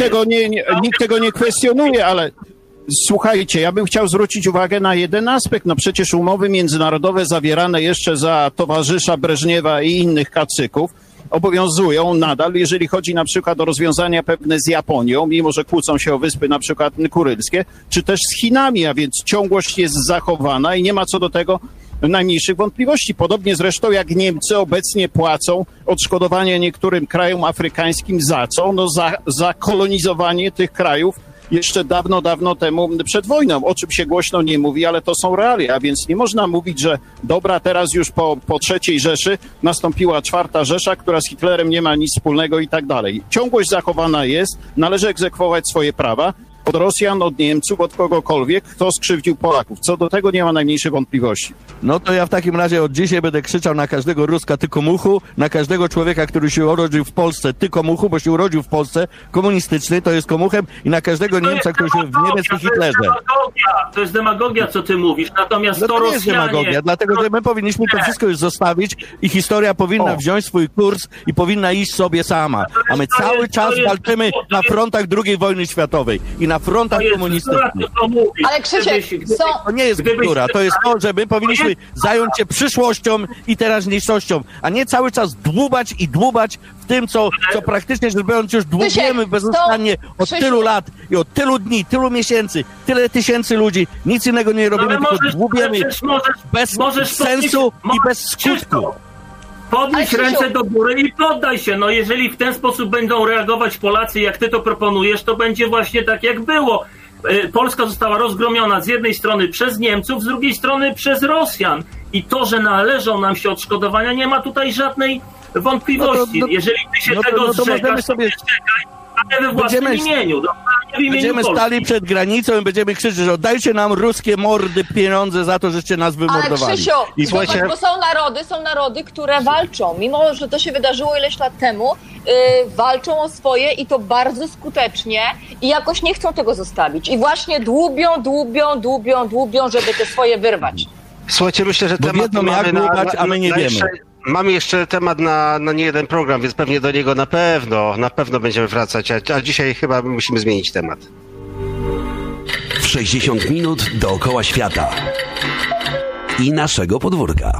tego nie kwestionuje, ale słuchajcie, ja bym chciał zwrócić uwagę na jeden aspekt. No przecież umowy międzynarodowe zawierane jeszcze za towarzysza Breżniewa i innych kacyków obowiązują nadal, jeżeli chodzi na przykład o rozwiązania pewne z Japonią, mimo że kłócą się o wyspy na przykład kurylskie, czy też z Chinami, a więc ciągłość jest zachowana i nie ma co do tego najmniejszych wątpliwości. Podobnie zresztą jak Niemcy obecnie płacą odszkodowania niektórym krajom afrykańskim za co? No za kolonizowanie tych krajów jeszcze dawno temu przed wojną, o czym się głośno nie mówi, ale to są realia, a więc nie można mówić, że dobra, teraz już po III Rzeszy nastąpiła IV Rzesza, która z Hitlerem nie ma nic wspólnego i tak dalej. Ciągłość zachowana jest, należy egzekwować swoje prawa od Rosjan, od Niemców, od kogokolwiek, kto skrzywdził Polaków. Co do tego nie ma najmniejszych wątpliwości. No to ja w takim razie od dzisiaj będę krzyczał na każdego Ruska tykomuchu, na każdego człowieka, który się urodził w Polsce tykomuchu, bo się urodził w Polsce komunistycznej, to jest komuchem, i na każdego Niemca, który się w niemieckim Hitlerze. To jest demagogia, co ty mówisz. Natomiast to nie jest demagogia, dlatego że my powinniśmy to wszystko już zostawić i historia powinna wziąć swój kurs i powinna iść sobie sama. A my cały czas walczymy na frontach II wojny światowej i na frontach komunistycznych. Ale Krzysiek, to nie jest bzdura, to jest to, że my powinniśmy zająć się przyszłością i teraźniejszością, a nie cały czas dłubać w tym, co praktycznie rzecz biorąc już dłubiemy bezustannie od tylu lat i od tylu dni, tylu miesięcy, tyle tysięcy ludzi. Nic innego nie robimy, tylko dłubiemy bez sensu i bez skutku. Podnieś ręce do góry i poddaj się. No jeżeli w ten sposób będą reagować Polacy, jak ty to proponujesz, to będzie właśnie tak, jak było. Polska została rozgromiona z jednej strony przez Niemców, z drugiej strony przez Rosjan. I to, że należą nam się odszkodowania, nie ma tutaj żadnej wątpliwości. Jeżeli ty się tego zrzekasz, to ale we własnym imieniu. Będziemy stali przed granicą i będziemy krzyczeć, że oddajcie nam ruskie mordy pieniądze za to, żeście nas wymordowali. Ale Krzysiu, bo są narody, które walczą. Mimo, że to się wydarzyło ileś lat temu, walczą o swoje i to bardzo skutecznie i jakoś nie chcą tego zostawić. I właśnie dłubią, żeby te swoje wyrwać. Słuchajcie, myślę, że temat mamy a my nie wiemy. Mamy jeszcze temat na nie jeden program, więc pewnie do niego na pewno będziemy wracać, a dzisiaj chyba musimy zmienić temat. W 60 minut dookoła świata i naszego podwórka.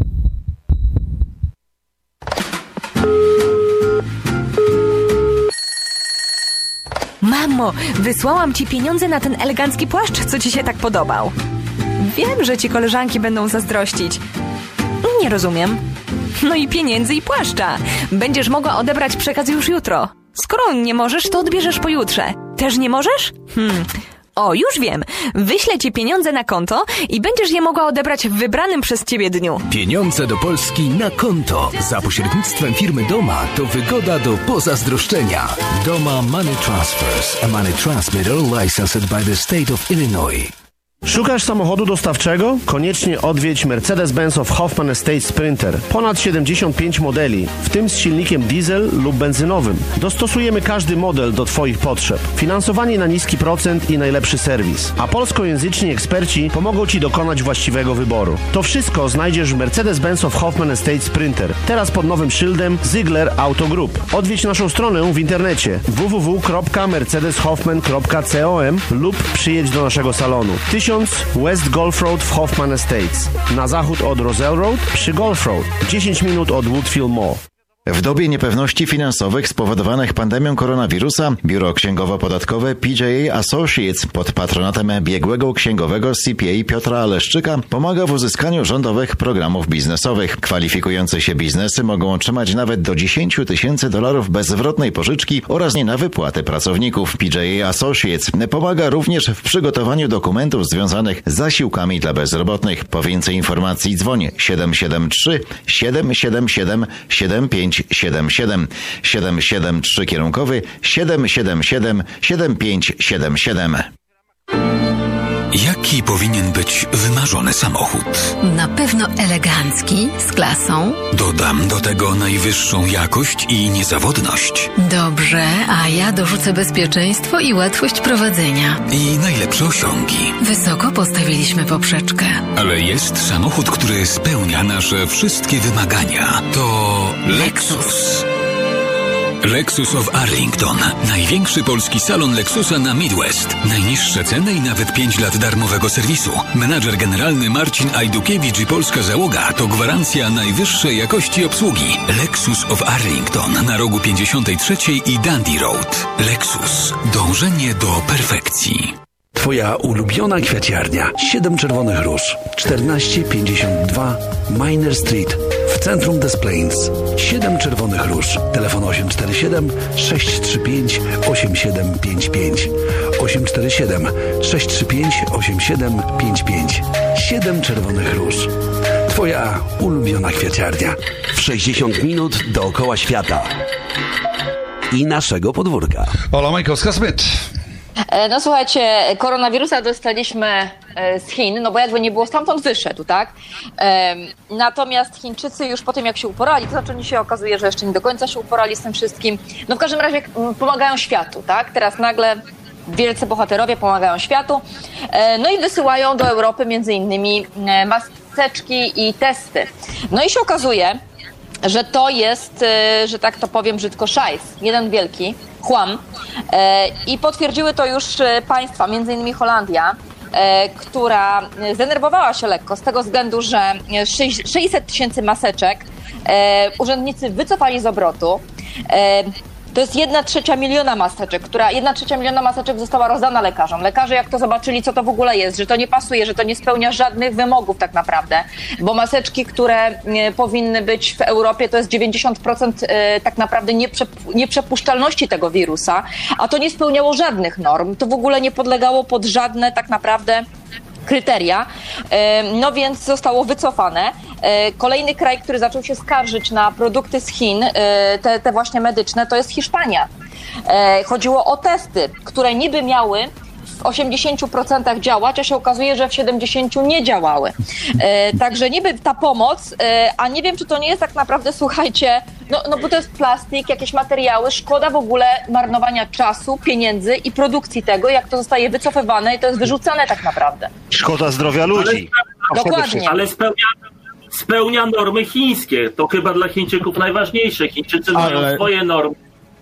Mamo, wysłałam ci pieniądze na ten elegancki płaszcz, co ci się tak podobał. Wiem, że ci koleżanki będą zazdrościć. Nie rozumiem. No i pieniędzy i płaszcza. Będziesz mogła odebrać przekaz już jutro. Skoro nie możesz, to odbierzesz pojutrze. Też nie możesz? O, już wiem. Wyślę ci pieniądze na konto i będziesz je mogła odebrać w wybranym przez ciebie dniu. Pieniądze do Polski na konto. Za pośrednictwem firmy Doma to wygoda do pozazdroszczenia. Doma Money Transfers. A money transmitter licensed by the state of Illinois. Szukasz samochodu dostawczego? Koniecznie odwiedź Mercedes-Benz of Hoffman Estate Sprinter. Ponad 75 modeli, w tym z silnikiem diesel lub benzynowym. Dostosujemy każdy model do Twoich potrzeb. Finansowanie na niski procent i najlepszy serwis. A polskojęzyczni eksperci pomogą Ci dokonać właściwego wyboru. To wszystko znajdziesz w Mercedes-Benz of Hoffman Estate Sprinter. Teraz pod nowym szyldem Ziegler Auto Group. Odwiedź naszą stronę w internecie www.mercedeshoffman.com lub przyjedź do naszego salonu. West Golf Road w Hoffman Estates. Na zachód od Roselle Road przy Golf Road. 10 minut od Woodfield Mall. W dobie niepewności finansowych spowodowanych pandemią koronawirusa Biuro Księgowo-Podatkowe PJA Associates pod patronatem biegłego księgowego CPA Piotra Aleszczyka pomaga w uzyskaniu rządowych programów biznesowych. Kwalifikujące się biznesy mogą otrzymać nawet do $10 000 bezzwrotnej pożyczki oraz nie na wypłaty pracowników. PJA Associates pomaga również w przygotowaniu dokumentów związanych z zasiłkami dla bezrobotnych. Po więcej informacji dzwoń 773 777 7577 773 kierunkowy 777 7577. Jaki powinien być wymarzony samochód? Na pewno elegancki, z klasą. Dodam do tego najwyższą jakość i niezawodność. Dobrze, a ja dorzucę bezpieczeństwo i łatwość prowadzenia. I najlepsze osiągi. Wysoko postawiliśmy poprzeczkę. Ale jest samochód, który spełnia nasze wszystkie wymagania. To Lexus. Lexus of Arlington. Największy polski salon Lexusa na Midwest. Najniższe ceny i nawet 5 lat darmowego serwisu. Menadżer generalny Marcin Ajdukiewicz i polska załoga to gwarancja najwyższej jakości obsługi. Lexus of Arlington na rogu 53 i Dundee Road. Lexus. Dążenie do perfekcji. Twoja ulubiona kwiaciarnia. 7 Czerwonych Róż. 1452 Miner Street w centrum Des Plaines. 7 Czerwonych Róż. Telefon 847 635 8755. 847 635 8755. 7 Czerwonych Róż. Twoja ulubiona kwiaciarnia. W 60 minut dookoła świata i naszego podwórka. Ola Majkowska-Smyt. No słuchajcie, koronawirusa dostaliśmy z Chin, no bo jakby nie było, stamtąd wyszedł, tak? Natomiast Chińczycy już po tym, jak się uporali, to znaczy się okazuje, że jeszcze nie do końca się uporali z tym wszystkim. No w każdym razie pomagają światu, tak? Teraz nagle wielcy bohaterowie pomagają światu. No i wysyłają do Europy między innymi maseczki i testy. No i się okazuje, że to jest, że tak to powiem brzydko, szajs. Jeden wielki chłam. I potwierdziły to już państwa, między innymi Holandia, która zdenerwowała się lekko z tego względu, że 600 tysięcy maseczek urzędnicy wycofali z obrotu. To jest 1/3 miliona maseczek, 1/3 miliona maseczek została rozdana lekarzom. Lekarze jak to zobaczyli, co to w ogóle jest, że to nie pasuje, że to nie spełnia żadnych wymogów tak naprawdę, bo maseczki, które powinny być w Europie, to jest 90% tak naprawdę nieprzepuszczalności tego wirusa, a to nie spełniało żadnych norm. To w ogóle nie podlegało pod żadne tak naprawdę kryteria, no więc zostało wycofane. Kolejny kraj, który zaczął się skarżyć na produkty z Chin, te właśnie medyczne, to jest Hiszpania. Chodziło o testy, które niby miały w 80% działać, a się okazuje, że w 70% nie działały. Także niby ta pomoc, a nie wiem, czy to nie jest tak naprawdę, słuchajcie, no bo to jest plastik, jakieś materiały, szkoda w ogóle marnowania czasu, pieniędzy i produkcji tego, jak to zostaje wycofywane i to jest wyrzucane tak naprawdę. Szkoda zdrowia ludzi. Dokładnie. Ale spełnia normy chińskie. To chyba dla Chińczyków najważniejsze. Chińczycy mają swoje normy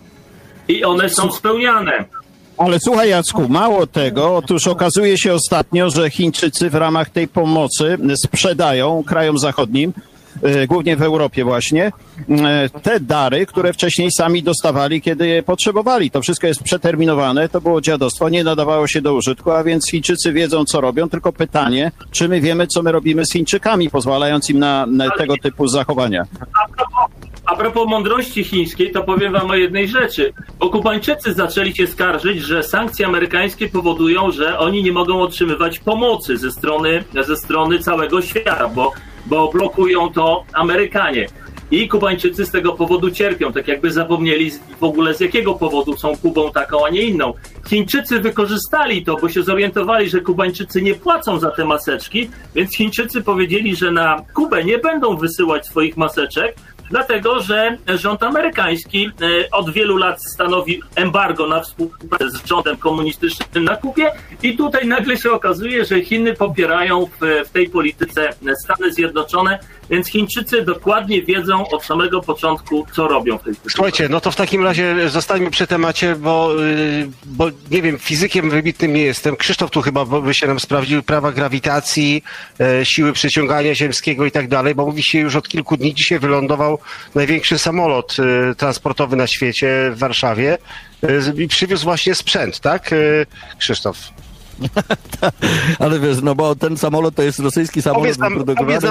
i one są spełniane. Ale słuchaj, Jacku, mało tego, otóż okazuje się ostatnio, że Chińczycy w ramach tej pomocy sprzedają krajom zachodnim, głównie w Europie właśnie, te dary, które wcześniej sami dostawali, kiedy je potrzebowali. To wszystko jest przeterminowane, to było dziadostwo, nie nadawało się do użytku, a więc Chińczycy wiedzą, co robią, tylko pytanie, czy my wiemy, co my robimy z Chińczykami, pozwalając im na tego typu zachowania. A propos mądrości chińskiej, to powiem wam o jednej rzeczy. Bo Kubańczycy zaczęli się skarżyć, że sankcje amerykańskie powodują, że oni nie mogą otrzymywać pomocy ze strony całego świata, bo blokują to Amerykanie. I Kubańczycy z tego powodu cierpią, tak jakby zapomnieli w ogóle z jakiego powodu są Kubą taką, a nie inną. Chińczycy wykorzystali to, bo się zorientowali, że Kubańczycy nie płacą za te maseczki, więc Chińczycy powiedzieli, że na Kubę nie będą wysyłać swoich maseczek, dlatego że rząd amerykański od wielu lat stanowi embargo na współpracę z rządem komunistycznym na Kubie i tutaj nagle się okazuje, że Chiny popierają w tej polityce Stany Zjednoczone, więc Chińczycy dokładnie wiedzą od samego początku, co robią w tej sytuacji. Słuchajcie, no to w takim razie zostańmy przy temacie, bo nie wiem, fizykiem wybitnym nie jestem. Krzysztof tu chyba by się nam sprawdził prawa grawitacji, siły przyciągania ziemskiego i tak dalej, bo mówi się już od kilku dni, dzisiaj wylądował największy samolot transportowy na świecie w Warszawie i przywiózł właśnie sprzęt, tak, Krzysztof? Ale wiesz, no bo ten samolot to jest rosyjski samolot wyprodukowany.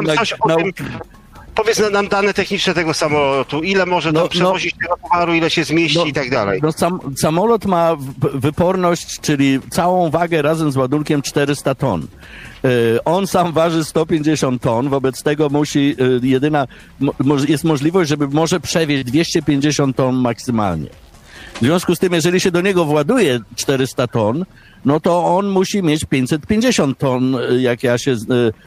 Powiedz nam dane techniczne tego samolotu, ile może tam przewozić tego towaru, ile się zmieści i tak dalej. Samolot ma wyporność, czyli całą wagę razem z ładunkiem 400 ton. On sam waży 150 ton, wobec tego jest możliwość, żeby może przewieźć 250 ton maksymalnie. W związku z tym, jeżeli się do niego właduje 400 ton, no to on musi mieć 550 ton, jak ja się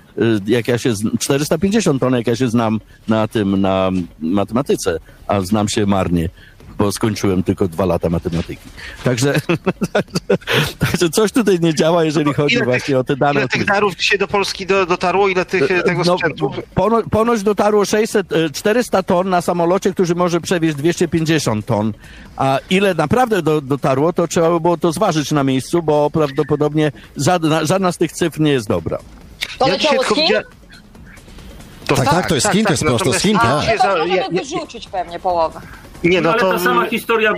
450 ton, jak ja się znam na matematyce, a znam się marnie, bo skończyłem tylko 2 lata matematyki. Także coś tutaj nie działa, jeżeli chodzi właśnie o te dane. Ile tych darów dzisiaj do Polski dotarło? Ile tego sprzętu? Ponoć dotarło 400 ton na samolocie, który może przewieźć 250 ton. A ile naprawdę dotarło, to trzeba by było to zważyć na miejscu, bo prawdopodobnie żadna z tych cyfr nie jest dobra. To leciało z Chin? Tak, to jest z Chin, to jest prosto z Chin. Możemy wyrzucić pewnie połowę. Nie, no ale ta sama historia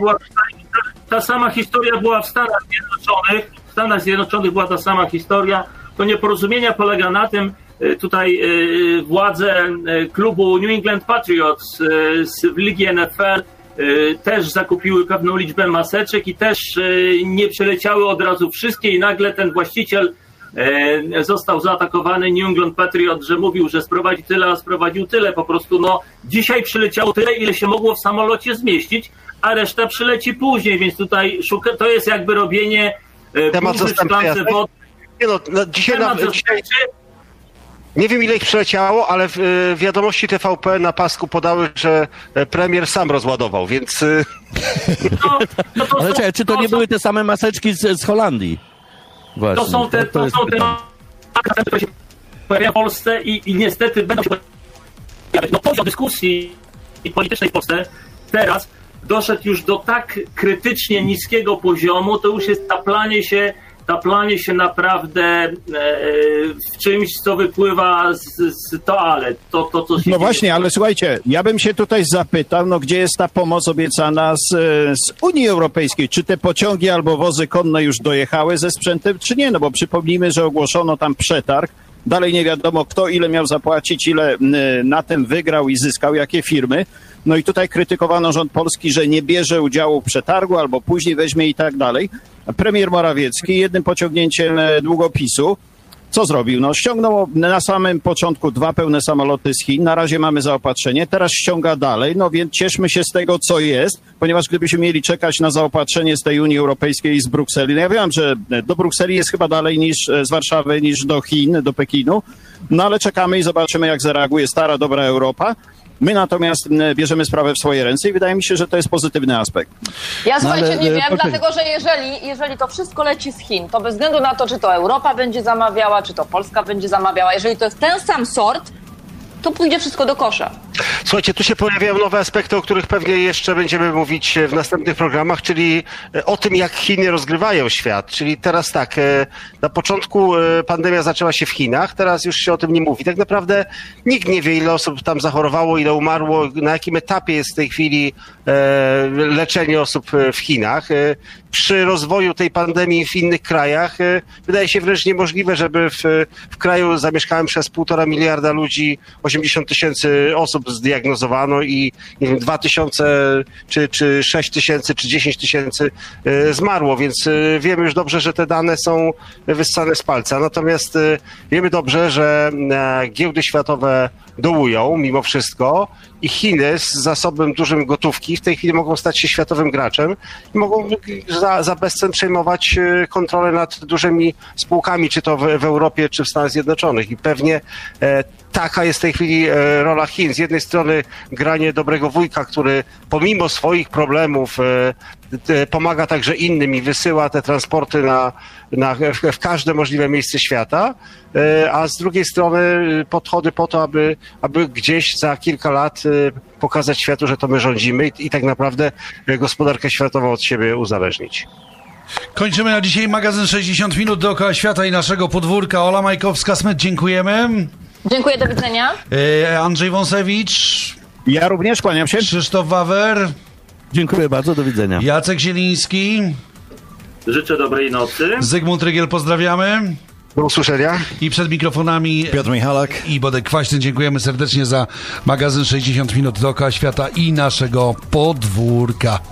była w Stanach Zjednoczonych. W Stanach Zjednoczonych była ta sama historia. To nieporozumienia polega na tym, tutaj władze klubu New England Patriots z ligi NFL też zakupiły pewną liczbę maseczek i też nie przeleciały od razu wszystkie i nagle ten właściciel został zaatakowany, New England Patriot, że mówił, że sprowadzi tyle, a sprowadził tyle. Po prostu dzisiaj przyleciało tyle, ile się mogło w samolocie zmieścić, a reszta przyleci później, więc tutaj to jest jakby robienie burzy w szklance wody. Dzisiaj nie wiem, ile ich przeleciało, ale wiadomości TVP na pasku podały, że premier sam rozładował, więc... Ale czekaj, czy to nie były te same maseczki z Holandii? Właśnie, to są te które się pojawiają w Polsce i niestety będą się pojawiać. Poziom dyskusji politycznej w Polsce teraz doszedł już do tak krytycznie niskiego poziomu, to już jest taplanie się naprawdę w czymś, co wypływa z toalet. To co się właśnie, ale słuchajcie, ja bym się tutaj zapytał, gdzie jest ta pomoc obiecana z Unii Europejskiej? Czy te pociągi albo wozy konne już dojechały ze sprzętem, czy nie? Bo przypomnijmy, że ogłoszono tam przetarg. Dalej nie wiadomo, kto ile miał zapłacić, ile na tym wygrał i zyskał, jakie firmy. No i tutaj krytykowano rząd polski, że nie bierze udziału w przetargu albo później weźmie i tak dalej. Premier Morawiecki jednym pociągnięciem długopisu co zrobił? Ściągnął na samym początku 2 pełne samoloty z Chin. Na razie mamy zaopatrzenie, teraz ściąga dalej. Więc cieszmy się z tego, co jest, ponieważ gdybyśmy mieli czekać na zaopatrzenie z tej Unii Europejskiej i z Brukseli, ja wiem, że do Brukseli jest chyba dalej z Warszawy niż do Chin, do Pekinu, ale czekamy i zobaczymy, jak zareaguje stara, dobra Europa. My natomiast bierzemy sprawę w swoje ręce i wydaje mi się, że to jest pozytywny aspekt. Ja słuchajcie, nie wiem, dlatego że jeżeli to wszystko leci z Chin, to bez względu na to, czy to Europa będzie zamawiała, czy to Polska będzie zamawiała, jeżeli to jest ten sam sort, to pójdzie wszystko do kosza. Słuchajcie, tu się pojawiają nowe aspekty, o których pewnie jeszcze będziemy mówić w następnych programach, czyli o tym, jak Chiny rozgrywają świat. Czyli teraz tak, na początku pandemia zaczęła się w Chinach, teraz już się o tym nie mówi. Tak naprawdę nikt nie wie, ile osób tam zachorowało, ile umarło, na jakim etapie jest w tej chwili leczenie osób w Chinach. Przy rozwoju tej pandemii w innych krajach wydaje się wręcz niemożliwe, żeby w kraju zamieszkałym przez 1,5 miliarda ludzi 80 000 osób zdiagnozowano i nie wiem, 2000 czy 6 tysięcy czy 10 tysięcy zmarło, więc wiemy już dobrze, że te dane są wyssane z palca. Natomiast wiemy dobrze, że giełdy światowe dołują mimo wszystko i Chiny z zasobem dużym gotówki w tej chwili mogą stać się światowym graczem i mogą za bezcen przejmować kontrolę nad dużymi spółkami, czy to w Europie, czy w Stanach Zjednoczonych. I pewnie taka jest w tej chwili rola Chin. Z jednej strony granie dobrego wujka, który pomimo swoich problemów pomaga także innym i wysyła te transporty w każde możliwe miejsce świata, a z drugiej strony podchody po to, aby gdzieś za kilka lat pokazać światu, że to my rządzimy i tak naprawdę gospodarkę światową od siebie uzależnić. Kończymy na dzisiaj magazyn 60 minut dookoła świata i naszego podwórka. Ola Majkowska-Smyt, dziękujemy. Dziękuję, do widzenia. Andrzej Wąsewicz. Ja również kłaniam się. Krzysztof Wawer. Dziękuję bardzo, do widzenia. Jacek Zieliński. Życzę dobrej nocy. Zygmunt Rygiel, pozdrawiamy. Do usłyszenia. I przed mikrofonami Piotr Michalak i Bodek Kwaśny. Dziękujemy serdecznie za magazyn 60 minut dookoła świata i naszego podwórka.